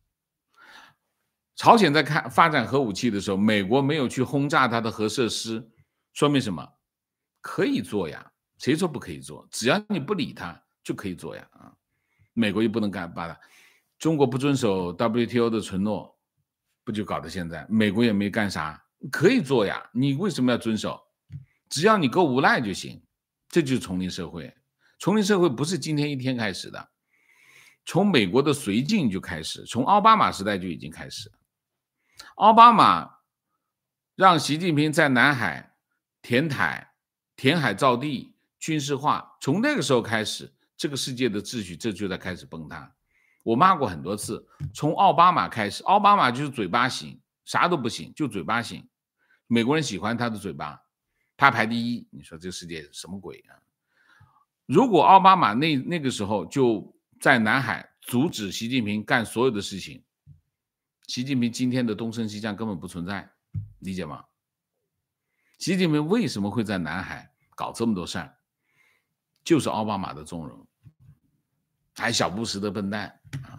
朝鲜在看发展核武器的时候，美国没有去轰炸它的核设施，说明什么？可以做呀，谁说不可以做？只要你不理它，就可以做呀啊！美国又不能干把它，中国不遵守 W T O 的承诺，不就搞到现在？美国也没干啥，可以做呀，你为什么要遵守？只要你够无赖就行，这就是丛林社会。丛林社会不是今天一天开始的。从美国的绥靖就开始，从奥巴马时代就已经开始。奥巴马让习近平在南海填海、填海造地、军事化，从那个时候开始，这个世界的秩序这就在开始崩塌。我骂过很多次，从奥巴马开始，奥巴马就是嘴巴行， 啥都不行，就嘴巴行。美国人喜欢他的嘴巴，他排第一。你说这个世界什么鬼啊？如果奥巴马那那个时候就在南海阻止习近平干所有的事情，习近平今天的东升西降根本不存在，理解吗？习近平为什么会在南海搞这么多事儿？就是奥巴马的纵容，还小布什的笨蛋啊！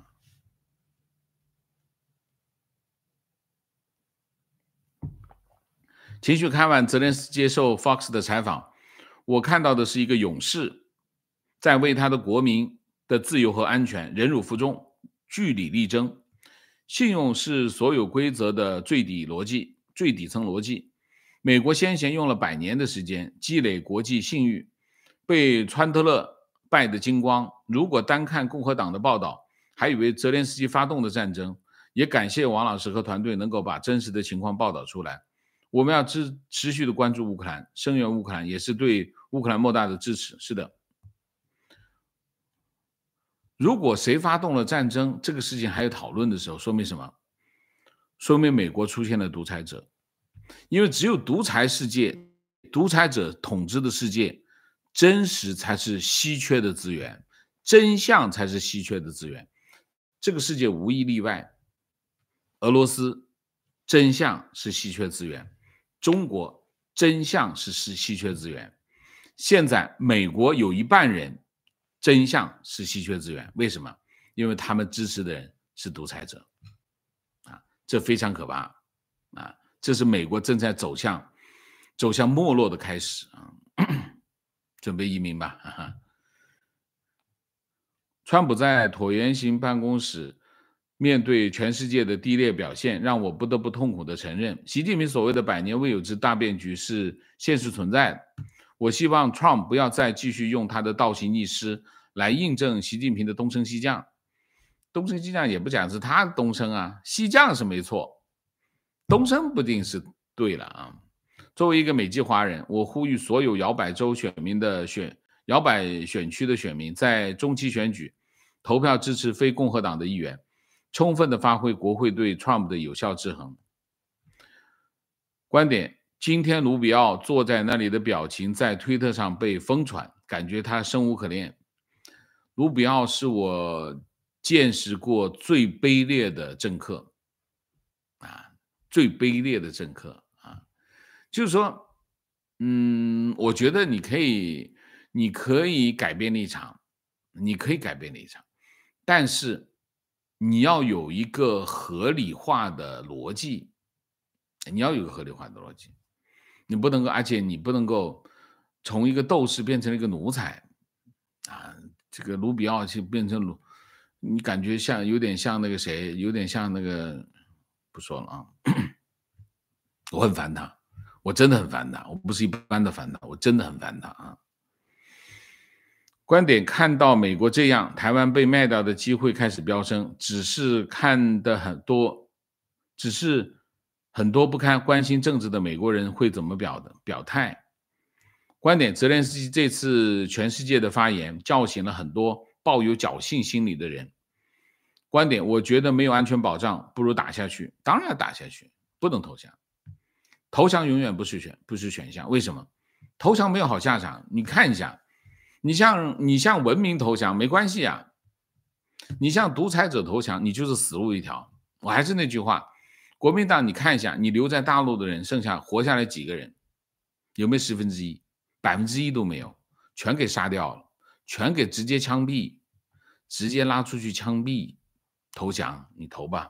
情绪看完，泽连斯基接受 Fox 的采访，我看到的是一个勇士，在为他的国民的自由和安全忍辱负重，据理力争。信用是所有规则的最底逻辑，最底层逻辑。美国先前用了百年的时间积累国际信誉，被川特勒败得精光。如果单看共和党的报道，还以为泽连斯基发动的战争。也感谢王老师和团队能够把真实的情况报道出来。我们要持持续的关注乌克兰，声援乌克兰，也是对乌克兰莫大的支持。是的，如果谁发动了战争，这个事情还有讨论的时候，说明什么？说明美国出现了独裁者。因为只有独裁世界，独裁者统治的世界，真实才是稀缺的资源，真相才是稀缺的资源。这个世界无一例外，俄罗斯真相是稀缺资源，中国真相是稀缺资源，现在美国有一半人真相是稀缺资源，为什么？因为他们支持的人是独裁者啊，这非常可怕啊！这是美国正在走向走向没落的开始啊！准备移民吧！哈哈。川普在椭圆形办公室面对全世界的低劣表现，让我不得不痛苦地承认，习近平所谓的百年未有之大变局是现实存在的。我希望 Trump 不要再继续用他的倒行逆施来印证习近平的东升西降。东升西降也不讲是他东升啊，西降是没错，东升不定是对了啊。作为一个美籍华人，我呼吁所有摇摆州选民的选摇摆选区的选民在中期选举投票支持非共和党的议员，充分的发挥国会对 Trump 的有效制衡。观点：今天卢比奥坐在那里的表情在推特上被疯传，感觉他生无可恋。卢比奥是我见识过最卑劣的政客啊，最卑劣的政客啊，就是说，嗯，我觉得你可以，你可以改变立场，你可以改变立场，但是你要有一个合理化的逻辑，你要有一个合理化的逻辑，你不能够，而且你不能够从一个斗士变成了一个奴才啊，这个卢比奥就变成卢。你感觉像有点像那个谁，有点像那个，不说了啊。我很烦他，我真的很烦他，我不是一般的烦他，我真的很烦他啊。观点：看到美国这样，台湾被卖掉的机会开始飙升，只是看的很多，只是很多不看关心政治的美国人会怎么表的表态。观点：泽连斯基这次全世界的发言叫醒了很多抱有侥幸心理的人。观点：我觉得没有安全保障，不如打下去。当然要打下去，不能投降。投降永远不是选不是选项，为什么？投降没有好下场。你看一下，你向你向文明投降没关系啊，你向独裁者投降，你就是死路一条。我还是那句话，国民党，你看一下，你留在大陆的人，剩下活下来几个人？有没有十分之一？百分之一都没有，全给杀掉了，全给直接枪毙，直接拉出去枪毙。投降，你投吧。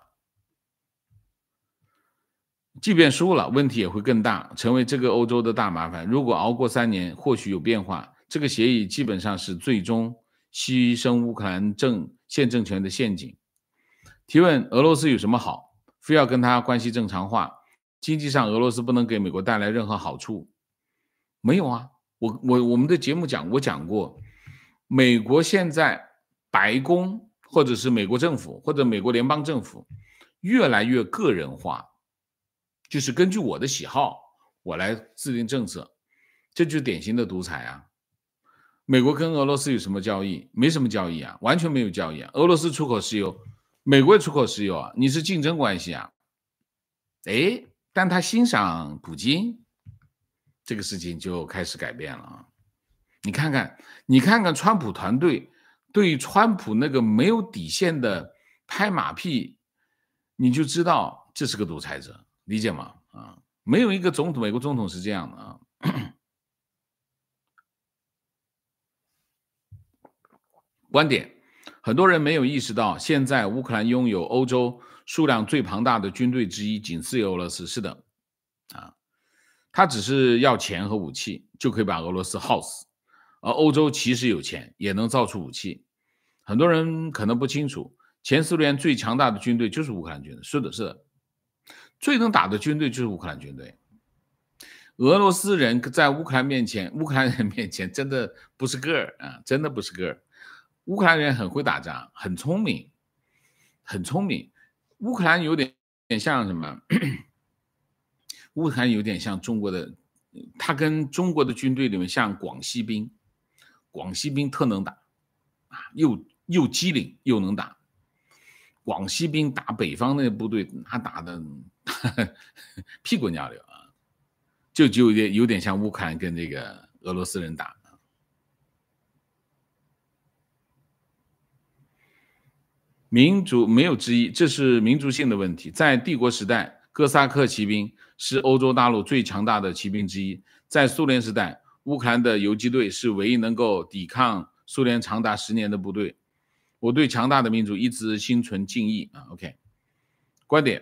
即便输了，问题也会更大，成为这个欧洲的大麻烦。如果熬过三年，或许有变化。这个协议基本上是最终牺牲乌克兰政现政权的陷阱。提问：俄罗斯有什么好？非要跟他关系正常化？经济上，俄罗斯不能给美国带来任何好处。没有啊，我我我们的节目讲，我讲过，美国现在白宫或者是美国政府或者美国联邦政府越来越个人化。就是根据我的喜好，我来制定政策，这就是典型的独裁啊！美国跟俄罗斯有什么交易？没什么交易啊，完全没有交易啊！俄罗斯出口石油，美国也出口石油啊，你是竞争关系啊！ 哎，但他欣赏普京，这个事情就开始改变了啊。你看看，你看看川普团队对川普那个没有底线的拍马屁，你就知道这是个独裁者，理解吗？啊，没有一个总统，美国总统是这样的啊。观点，很多人没有意识到，现在乌克兰拥有欧洲数量最庞大的军队之一，仅次于俄罗斯。是的，啊，他只是要钱和武器，就可以把俄罗斯耗死。而欧洲其实有钱，也能造出武器。很多人可能不清楚，前苏联最强大的军队就是乌克兰军队。是的，是的，最能打的军队就是乌克兰军队。俄罗斯人在乌克兰面前，乌克兰人面前真的不是个儿啊，真的不是个儿。乌克兰人很会打仗，很聪明，很聪明。乌克兰有点点像什么？乌克兰有点像中国的，他跟中国的军队里面像广西兵，广西兵特能打啊，又又机灵又能打。广西兵打北方那个部队，那打的屁滚尿流啊，就就有点有点像乌克兰跟这个俄罗斯人打。民族没有之一，这是民族性的问题。在帝国时代，哥萨克骑兵是欧洲大陆最强大的骑兵之一。在苏联时代，乌克兰的游击队是唯一能够抵抗苏联长达十年的部队。我对强大的民族一直心存敬意啊。OK， 观点，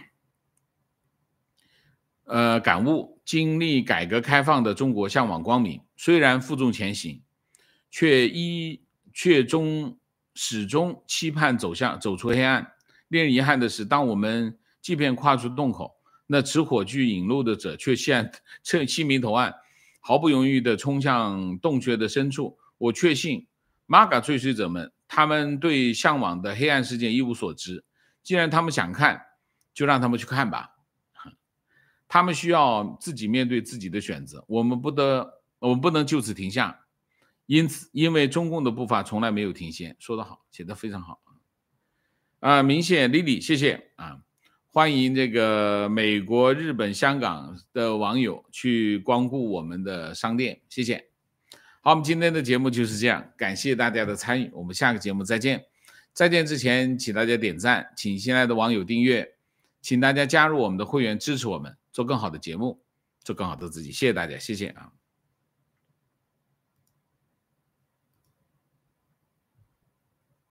呃，感悟：经历改革开放的中国向往光明，虽然负重前行，却依却终始终期盼走向走出黑暗。令人遗憾的是，当我们即便跨出洞口，那持火炬引路的者却现趁弃明投暗，毫不犹豫地冲向洞穴的深处。我确信 M A G A 追随者们，他们对向往的黑暗世界一无所知。既然他们想看，就让他们去看吧。他们需要自己面对自己的选择，我们不得，我们不能就此停下。因此，因为中共的步伐从来没有停歇。说得好，写得非常好啊！明谢 Lily， 谢谢啊！欢迎这个美国、日本、香港的网友去光顾我们的商店，谢谢。好，我们今天的节目就是这样，感谢大家的参与，我们下个节目再见。再见之前，请大家点赞，请新来的网友订阅，请大家加入我们的会员，支持我们做更好的节目，做更好的自己。谢谢大家，谢谢啊！